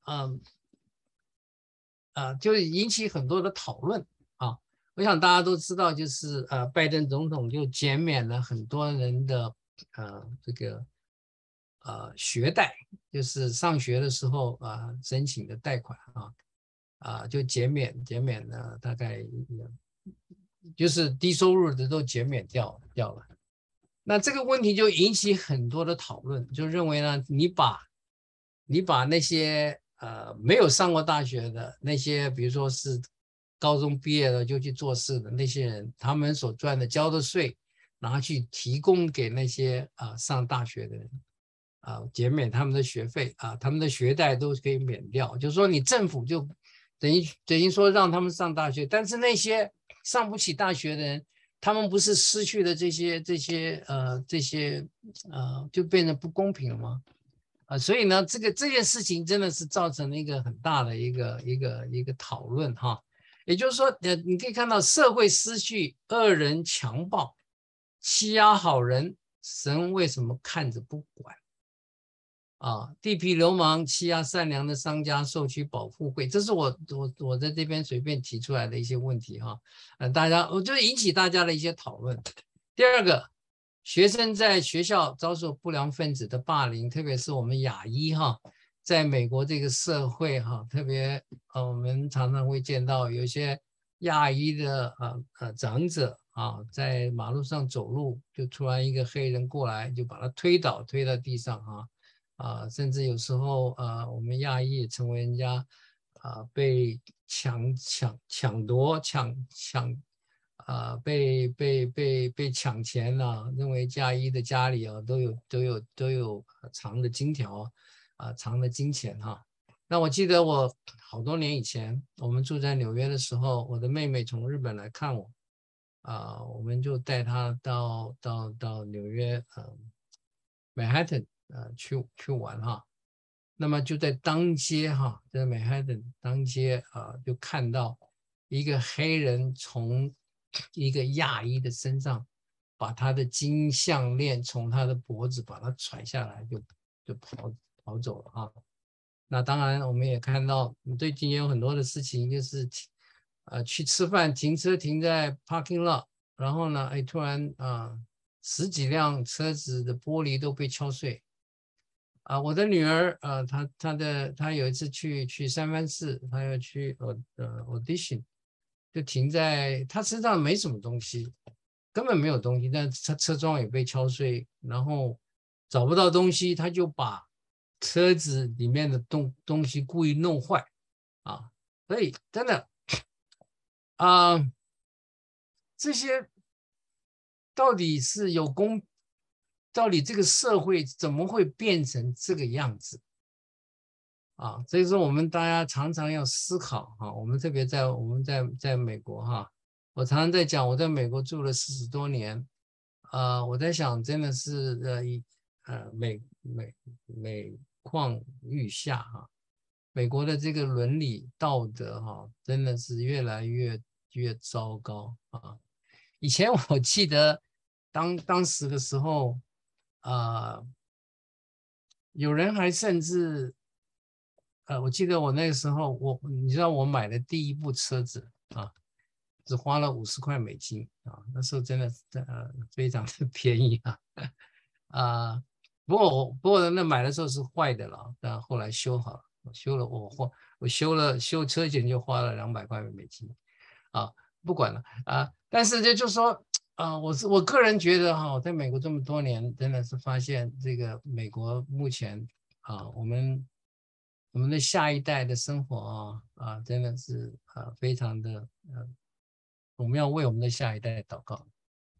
就引起很多的讨论啊。我想大家都知道，就是拜登总统就减免了很多人的这个学贷，就是上学的时候申请的贷款就减免了，大概就是低收入的都减免掉了。那这个问题就引起很多的讨论，就认为呢，你把那些没有上过大学的那些，比如说是高中毕业了就去做事的那些人，他们所赚的交的税，拿去提供给那些上大学的人减免他们的学费他们的学贷都可以免掉，就是说你政府就等于说让他们上大学，但是那些上不起大学的人，他们不是失去了这些就变得不公平了吗？所以呢，这件事情真的是造成了一个很大的一个讨论哈。也就是说，你可以看到社会失去恶人强暴、欺压好人，神为什么看着不管？地痞流氓欺压善良的商家，收取保护费，这是我在这边随便提出来的一些问题哈。我就引起大家的一些讨论。第二个，学生在学校遭受不良分子的霸凌，特别是我们亚裔哈，在美国这个社会哈，特别我们常常会见到有些亚裔的长者在马路上走路，就突然一个黑人过来，就把他推到地上甚至有时候我们亚裔也成为人家被抢夺被抢钱认为亚裔的家里都有藏的金条藏的金钱那我记得我好多年以前，我们住在纽约的时候，我的妹妹从日本来看我我们就带她到纽约Manhattan去玩那么就在当街在Manhattan当街就看到一个黑人从一个亚裔的身上把他的金项链从他的脖子把他甩下来，就跑走了那当然我们也看到最近也有很多的事情，就是去吃饭停车停在 parking lot， 然后呢突然10几辆车子的玻璃都被敲碎我的女儿她有一次去三藩市，她要去audition， 就停在她身上没什么东西，根本没有东西，但她车窗也被敲碎，然后找不到东西，她就把车子里面的东西故意弄坏所以真的这些到底是到底这个社会怎么会变成这个样子所以说我们大家常常要思考我们特别在美国我常常在讲我在美国住了40多年我在想真的是每况愈下美国的这个伦理道德真的是越来越糟糕以前我记得当时的时候有人还甚至我记得我那个时候你知道我买的第一部车子只花了50块美金那时候真的是非常的便宜不过那买的时候是坏的了，但后来修好了，我修车钱就花了200块美金不管了但是就是说我个人觉得我在美国这么多年，真的是发现这个美国目前我们的下一代的生活真的是非常的我们要为我们的下一代祷告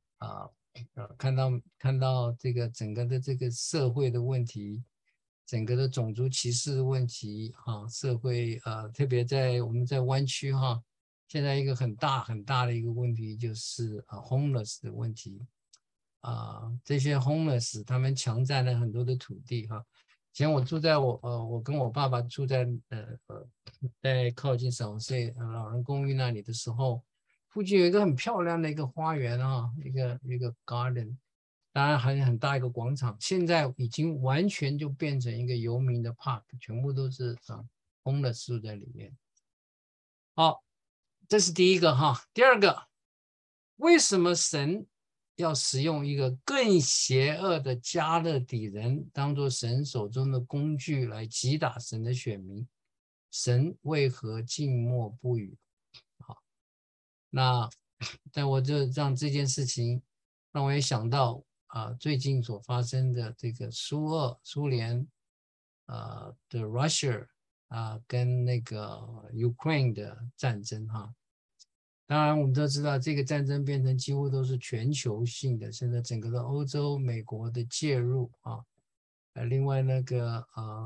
看到这个整个的这个社会的问题，整个的种族歧视的问题社会特别我们在湾区现在一个很大的一个问题就是homeless 的问题这些 homeless 他们强占了很多的土地以前我住在我跟我爸爸住在靠近小税老人公寓那里的时候，附近有一个很漂亮的一个花园一个 garden， 当然还有很大一个广场，现在已经完全就变成一个游民的 park， 全部都是homeless 住在里面。好，这是第一个第二个，为什么神要使用一个更邪恶的加勒底人当作神手中的工具来击打神的选民？神为何静默不语？那在我这件事情，让我也想到最近所发生的这个苏联的 Russia 跟那个 Ukraine 的战争当然我们都知道这个战争变成几乎都是全球性的，现在整个的欧洲美国的介入另外那个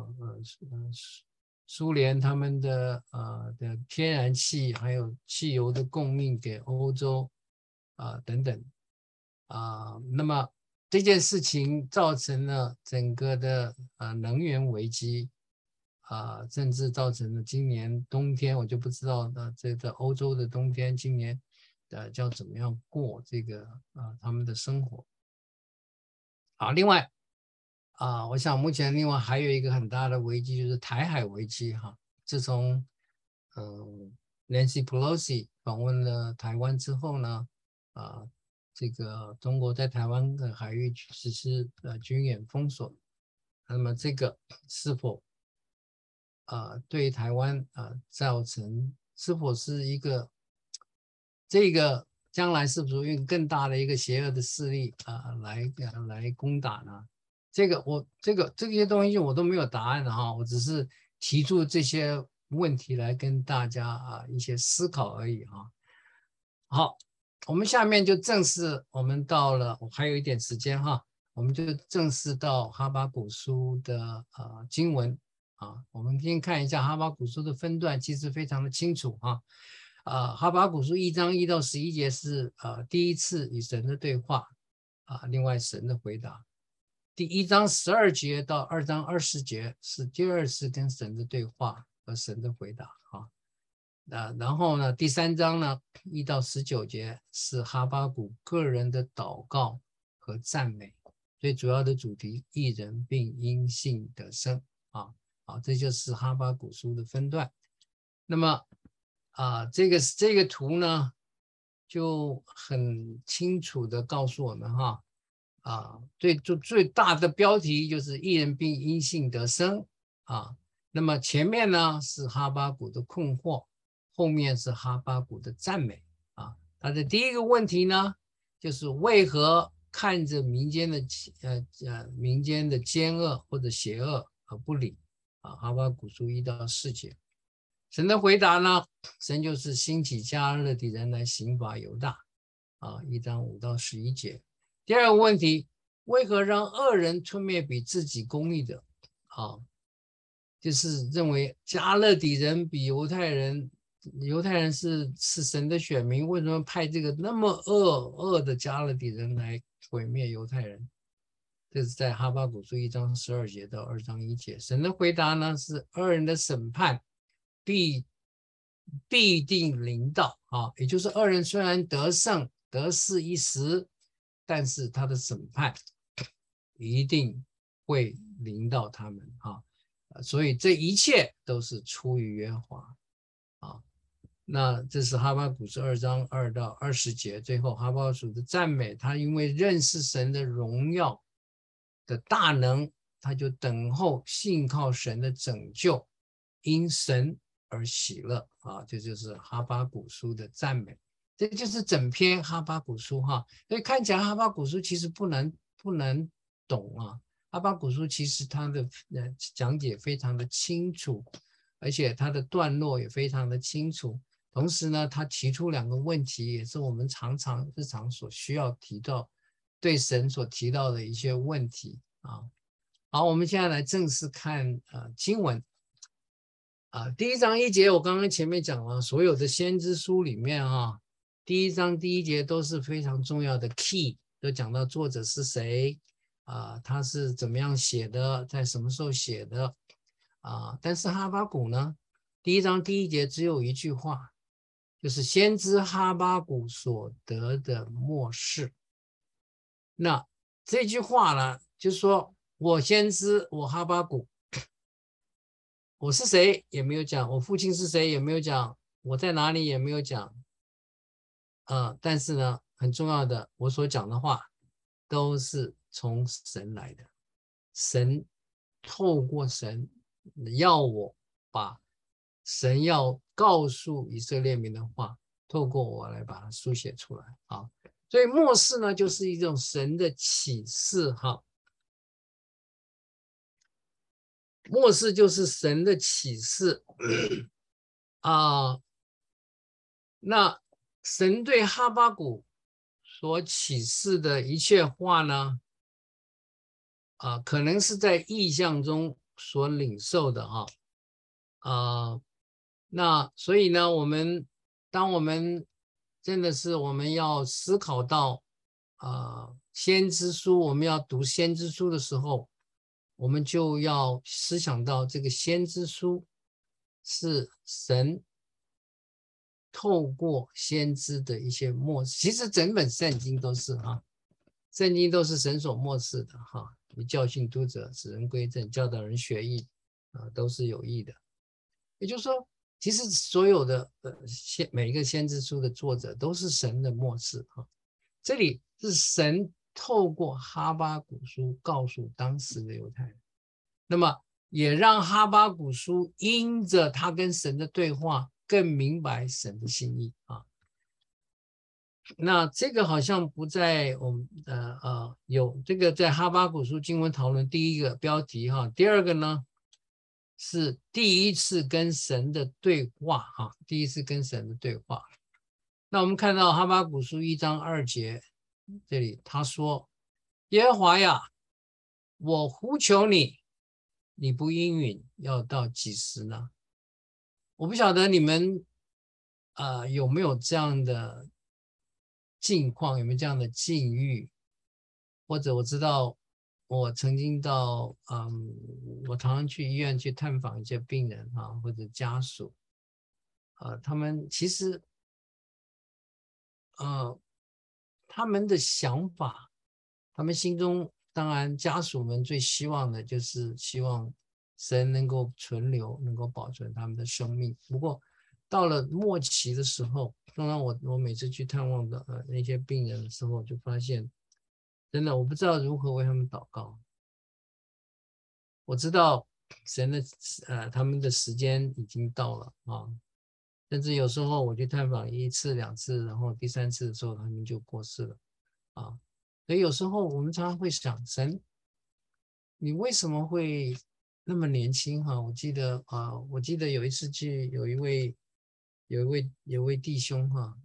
苏联他们的天然气还有汽油的供应给欧洲等等那么这件事情造成了整个的能源危机甚至造成了今年冬天我就不知道这个欧洲的冬天今年要怎么样过这个他们的生活另外我想目前另外还有一个很大的危机就是台海危机自从Nancy Pelosi 访问了台湾之后呢这个中国在台湾的海域实施军演封锁，那么这个是否对台湾造成是否是一个这个将来是不是用更大的一个邪恶的势力来攻打呢？这些东西我都没有答案的我只是提出这些问题来跟大家一些思考而已好，我们下面就正式我们到了，我还有一点时间我们就正式到哈巴谷书的经文我们先看一下哈巴谷书的分段，其实非常的清楚哈巴谷书1章1到11节是第一次与神的对话另外神的回答。第1章12节到2章20节是第二次跟神的对话和神的回答然后呢，第3章呢1到19节是哈巴谷个人的祷告和赞美，最主要的主题义人并因信得生这就是哈巴谷书的分段。那么这个图呢就很清楚的告诉我们最大的标题就是义人并因信得生那么前面呢是哈巴谷的困惑，后面是哈巴谷的赞美他的第一个问题呢就是为何看着民间的奸恶或者邪恶而不理哈巴谷书1到4节。 神的回答呢，神就是兴起加勒底人来刑罚犹大，1章5到11节。第二个问题，为何让恶人吞灭比自己公义的？就是认为加勒底人比犹太人是神的选民，为什么派这个那么恶的加勒底人来毁灭犹太人？这是在哈巴谷书1章12节到2章1节。神的回答呢是恶人的审判必定临到也就是恶人虽然得胜得势一时，但是他的审判一定会临到他们所以这一切都是出于耶和华那这是哈巴谷书2章2到20节。最后哈巴谷的赞美，他因为认识神的荣耀的大能，他就等候信靠神的拯救，因神而喜乐这就是哈巴谷书的赞美。这就是整篇哈巴谷书所以看起来哈巴谷书其实不难懂哈巴谷书其实它的讲解非常的清楚，而且它的段落也非常的清楚。同时呢，他提出2个问题，也是我们日常所需要提到对神所提到的一些问题好，我们现在来正式看经文第1章1节，我刚刚前面讲了，所有的先知书里面第1章第1节都是非常重要的 key， 都讲到作者是谁他是怎么样写的，在什么时候写的但是哈巴谷呢，第1章第1节只有一句话，就是先知哈巴谷所得的默示。那这句话呢，就是说我先知，我哈巴谷，我是谁也没有讲，我父亲是谁也没有讲，我在哪里也没有讲但是呢，很重要的，我所讲的话都是从神来的，神透过神要我把神要告诉以色列民的话，透过我来把它书写出来所以默示呢，就是一种神的启示默示就是神的启示那神对哈巴谷所启示的一切话呢可能是在意象中所领受的那所以呢，当我们真的是我们要思考到先知书，我们要读先知书的时候，我们就要思想到这个先知书是神透过先知的一些默示，其实整本圣经都是圣经都是神所默示的以教训读者，使人归正，教导人学义都是有益的。也就是说，其实所有的每一个先知书的作者都是神的默示这里是神透过哈巴谷书告诉当时的犹太人，那么也让哈巴谷书因着他跟神的对话更明白神的心意那这个好像不在我们有这个在哈巴谷书经文讨论第一个标题第二个呢是第一次跟神的对话第一次跟神的对话。那我们看到哈巴谷书1章2节这里他说，耶和华呀，我呼求你，你不应允，要到几时呢？我不晓得你们有没有这样的境况，有没有这样的境遇，或者我知道我曾经到我常常去医院去探访一些病人或者家属他们其实他们的想法，他们心中当然家属们最希望的就是希望神能够存留，能够保存他们的生命。不过到了末期的时候，当然我每次去探望的那些病人的时候，就发现真的我不知道如何为他们祷告。我知道神的他们的时间已经到了甚至有时候我去探访1次2次，然后第3次的时候他们就过世了所以有时候我们常常会想，神，你为什么会那么年轻哈，我记得有一次去有一位弟兄哈，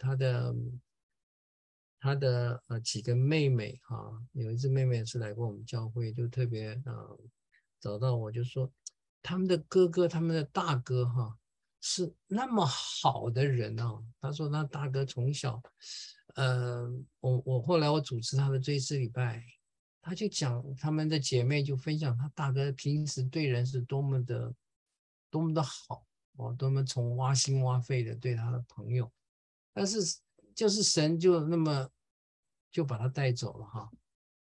他的几个妹妹哈，有一次妹妹是来过我们教会，就特别找到我就说他们的哥哥他们的大哥哈是那么好的人啊，他说他大哥从小我后来我主持他的追思礼拜。他就讲他们的姐妹就分享他大哥平时对人是多么的好哦，多么从挖心挖肺的对他的朋友，但是就是神就那么就把他带走了哈，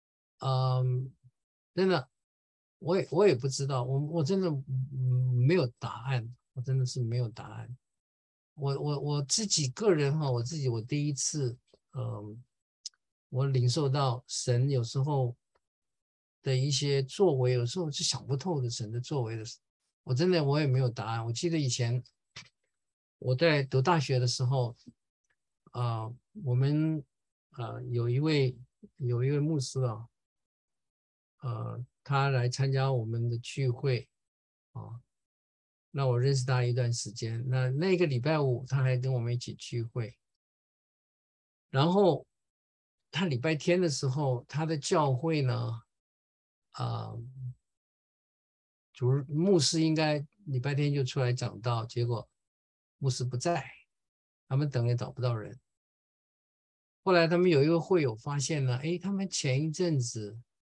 真的我也不知道，我真的没有答案，我真的是没有答案，我自己个人哈，我第一次我领受到神有时候的一些作为，有时候是想不透的神的作为的，我也没有答案。我记得以前我在读大学的时候，我们有一位牧师啊，他来参加我们的聚会啊，那我认识他一段时间，那个礼拜五他还跟我们一起聚会，然后他礼拜天的时候，他的教会呢，啊、牧师应该礼拜天就出来讲道，结果牧师不在，他们等也找不到人。后来他们有一个会友发现了，哎，他们前一阵子，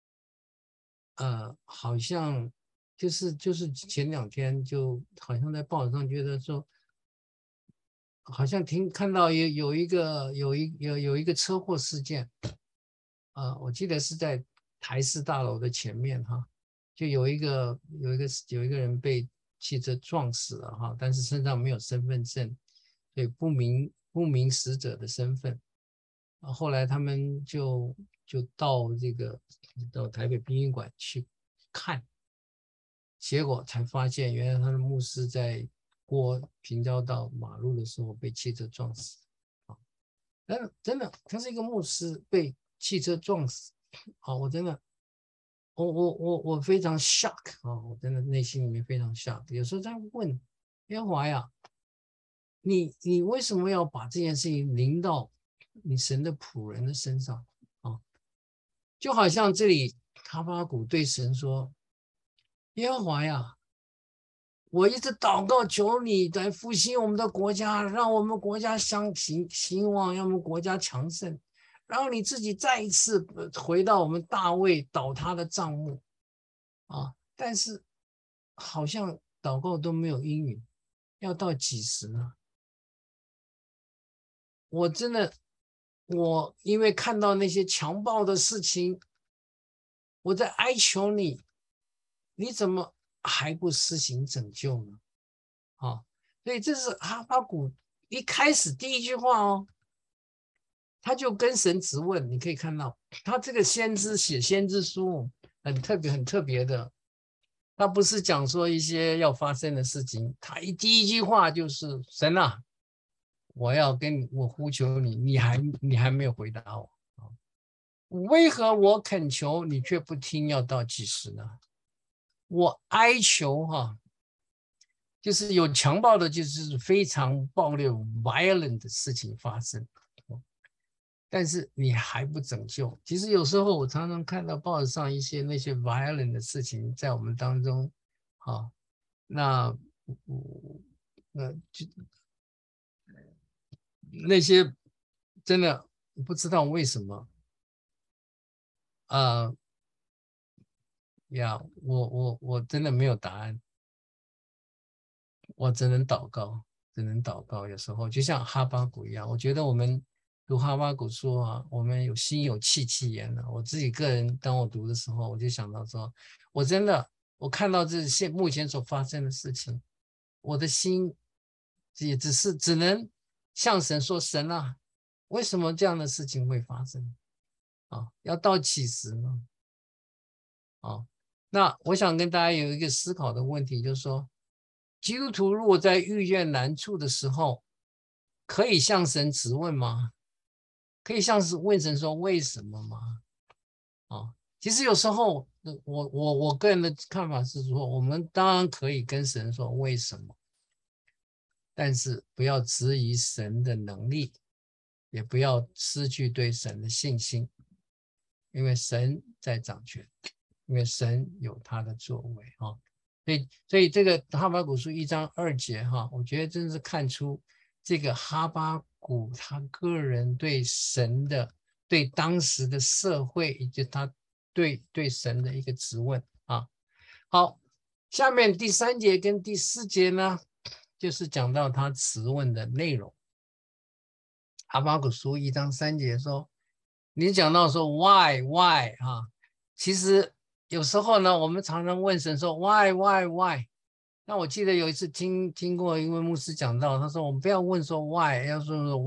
好像就是前2天就好像在报纸上觉得说，好像看到有一个车祸事件，我记得是在台视大楼的前面哈，就有一个人被汽车撞死了哈，但是身上没有身份证，所以不明死者的身份。后来他们就到台北殡仪馆去看，结果才发现原来他的牧师在过平交道马路的时候被汽车撞死。真的，他是一个牧师被汽车撞死，我真的，我非常 shock 我真的内心里面非常 shock。有时候在问耶和华呀，你为什么要把这件事情临到你神的仆人的身上啊？就好像这里哈巴谷对神说：耶和华呀，我一直祷告求你来复兴我们的国家，让我们国家兴旺，让我们国家强盛，然后你自己再一次回到我们大卫倒塌的帐幕啊！但是好像祷告都没有应允，要到几时呢？我真的，我因为看到那些强暴的事情，我在哀求你，你怎么还不施行拯救呢？所以这是哈巴谷一开始第一句话哦，他就跟神质问，你可以看到他这个先知写先知书很特别的，他不是讲说一些要发生的事情，他第一句话就是神啊，我呼求你，你还没有回答我，为何我恳求你却不听，要到几时呢？我哀求就是有强暴的，就是非常暴烈 violent 的事情发生，但是你还不拯救。其实有时候我常常看到报纸上一些那些 violent 的事情在我们当中，那就那些真的不知道为什么啊我真的没有答案，我只能祷告，只能祷告。有时候就像哈巴谷一样，我觉得我们读哈巴谷说我们有心有戚戚焉的。我自己个人，当我读的时候，我就想到说，我真的，我看到这目前所发生的事情，我的心也只能向神说：神啊，为什么这样的事情会发生？要到几时呢？那我想跟大家有一个思考的问题，就是说，基督徒如果在遇见难处的时候，可以向神质问吗？可以向神问神说为什么吗？其实有时候我个人的看法是说，我们当然可以跟神说为什么，但是不要质疑神的能力，也不要失去对神的信心，因为神在掌权，因为神有他的作为啊。所以这个哈巴谷书1章2节哈，我觉得真是看出这个哈巴谷他个人对神的、对当时的社会以及他对神的一个质问啊。好，下面第3节跟第4节呢，就是讲到他质问的内容。哈巴谷书1章3节说，你讲到说 why 啊，其实有时候呢，我们常常问神说 why。那我记得有一次听过一位牧师讲到，他说我们不要问说 why， 要说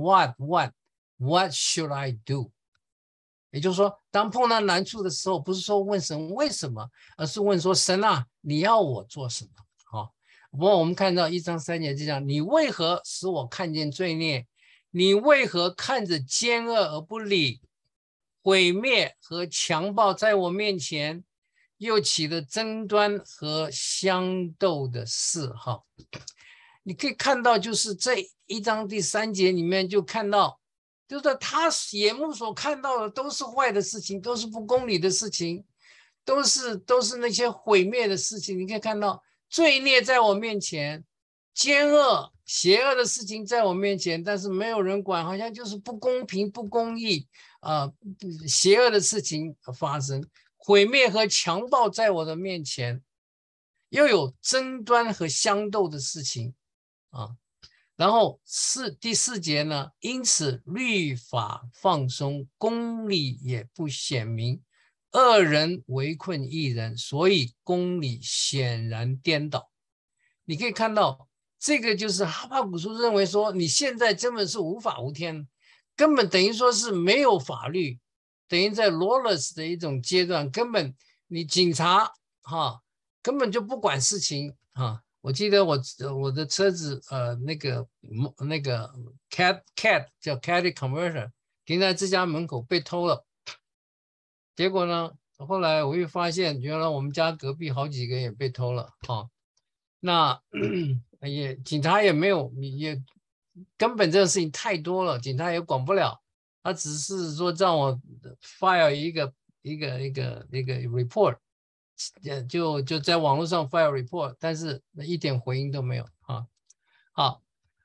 what should I do？ 也就是说，当碰到难处的时候，不是说问神为什么，而是问说神啊，你要我做什么？好，不过我们看到1章3节就讲，你为何使我看见罪孽？你为何看着奸恶而不理？毁灭和强暴在我面前，又起了争端和相斗的事。哈，你可以看到，就是这1章第3节里面就看到，就是他眼目所看到的都是坏的事情，都是不公理的事情，都是那些毁灭的事情。你可以看到罪孽在我面前，奸恶邪恶的事情在我面前，但是没有人管，好像就是不公平不公义邪恶的事情发生，毁灭和强暴在我的面前，又有争端和相斗的事情啊。然后第4节呢，因此律法放松，公理也不显明，恶人围困义人，所以公理显然颠倒。你可以看到，这个就是哈巴谷书认为说，你现在根本是无法无天，根本等于说是没有法律，等于在 lawless 的一种阶段，根本你警察根本就不管事情我记得我的车子那个 cat 叫 caddy converter 停在自家门口被偷了，结果呢，后来我又发现原来我们家隔壁好几个也被偷了那警察也没有，也根本这个事情太多了，警察也管不了，他只是说让我 file 一个 report， 就在网络上 file report， 但是一点回应都没有好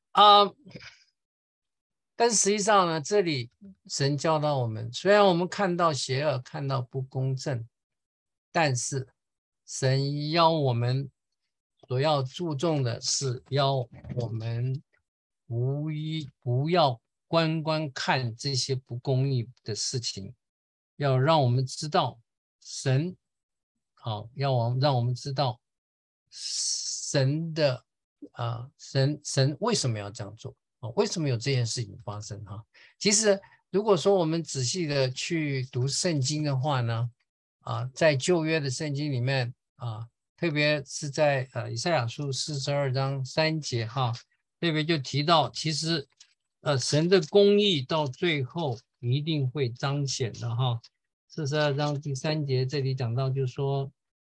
但是实际上呢，这里神教导我们，虽然我们看到邪恶，看到不公正，但是神要我们所要注重的是，要我们不要观看这些不公义的事情，要让我们知道神让我们知道神的神为什么要这样做为什么有这件事情发生其实如果说我们仔细的去读圣经的话呢在旧约的圣经里面特别是在以赛亚书42章3节特别就提到其实神的公义到最后一定会彰显的42章第3节这里讲到就是说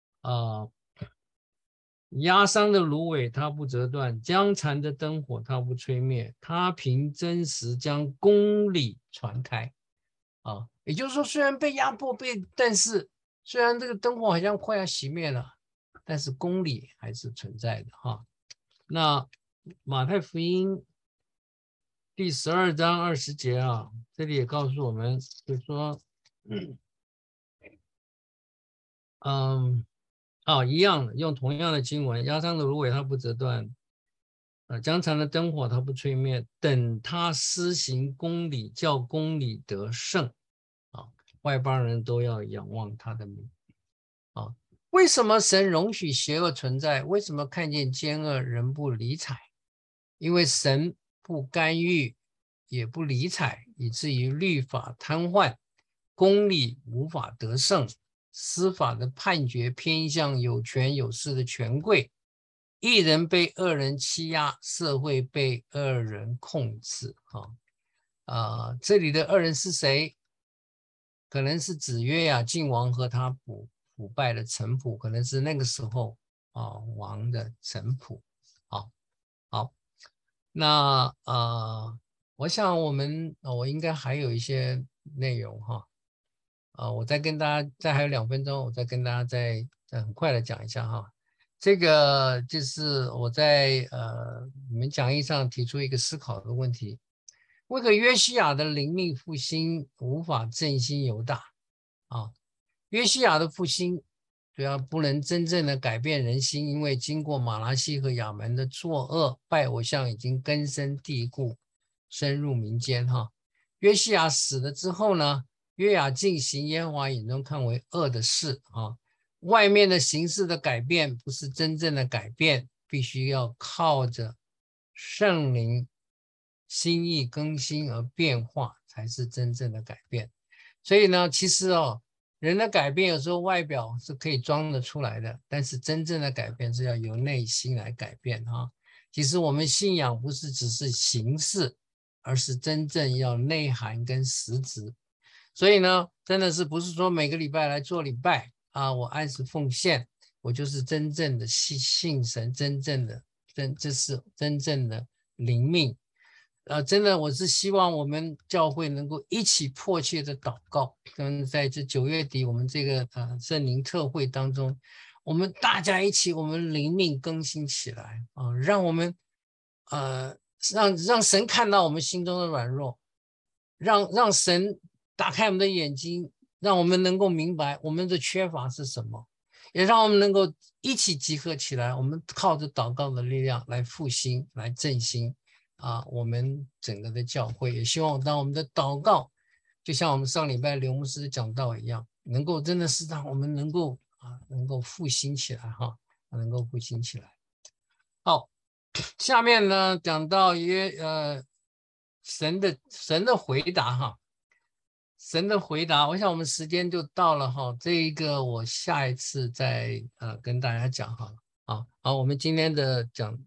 压伤的芦苇它不折断，将残的灯火它不吹灭，它凭真实将公理传开也就是说虽然被压迫但是虽然这个灯火好像快要熄灭了，但是公理还是存在的那马太福音第12章20节这里也告诉我们就是说一样的，用同样的经文，压伤的芦苇它不折断，将残的灯火它不吹灭，等他施行公理，叫公理得胜外邦人都要仰望他的名为什么神容许邪恶存在？为什么看见奸恶人不理睬？因为神不干预，也不理睬，以至于律法瘫痪，公理无法得胜，司法的判决偏向有权有势的权贵，一人被恶人欺压，社会被恶人控制这里的恶人是谁？可能是子约呀、晋王和他仆腐败的臣仆，可能是那个时候王的臣仆。好，那我想我应该还有一些内容哈。我再跟大家再还有2分钟，我再跟大家再很快的讲一下哈。这个就是我在你们讲义上提出一个思考的问题：为何约西亚的灵命复兴无法振兴犹大？约西亚的复兴主要不能真正的改变人心，因为经过马拉西和亚门的作恶，拜偶像已经根深蒂固，深入民间哈。约西亚死了之后呢，约雅敬行耶和华眼中看为恶的事外面的形式的改变不是真正的改变，必须要靠着圣灵心意更新而变化，才是真正的改变。所以呢，其实人的改变有时候外表是可以装得出来的，但是真正的改变是要由内心来改变其实我们信仰不是只是形式，而是真正要内涵跟实质。所以呢，真的是不是说每个礼拜来做礼拜我按时奉献，我就是真正的信神，这是真正的灵命。真的，我是希望我们教会能够一起迫切的祷告，跟在这9月底我们这个圣灵特会当中，我们大家一起，我们灵命更新起来让我们让神看到我们心中的软弱，让神打开我们的眼睛，让我们能够明白我们的缺乏是什么，也让我们能够一起集合起来，我们靠着祷告的力量来复兴，来振兴我们整个的教会。也希望当我们的祷告就像我们上礼拜刘牧师讲道一样，能够真的是让我们能够复兴起来能够复兴起来。好，下面呢讲到神的回答神的回答，我想我们时间就到了这一个我下一次再跟大家讲好了好，我们今天的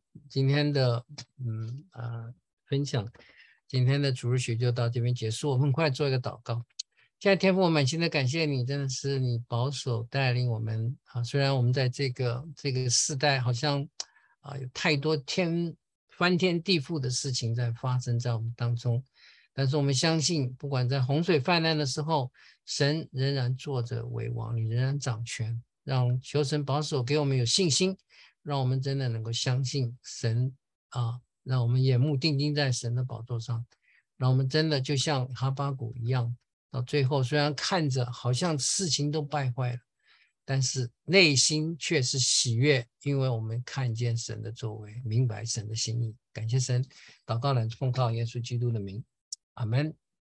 分享，今天的主日学就到这边结束。我们很快做一个祷告。现在天父，我满心的感谢你，真的是你保守带领我们虽然我们在这个世代好像有太多翻天地覆的事情在发生在我们当中，但是我们相信，不管在洪水泛滥的时候，神仍然坐着为王，你仍然掌权。求神保守，给我们有信心，让我们真的能够相信神让我们眼目定睛在神的宝座上，让我们真的就像哈巴谷一样，到最后虽然看着好像事情都败坏了，但是内心却是喜悦，因为我们看见神的作为，明白神的心意。感谢神，祷告奉靠耶稣基督的名，阿们。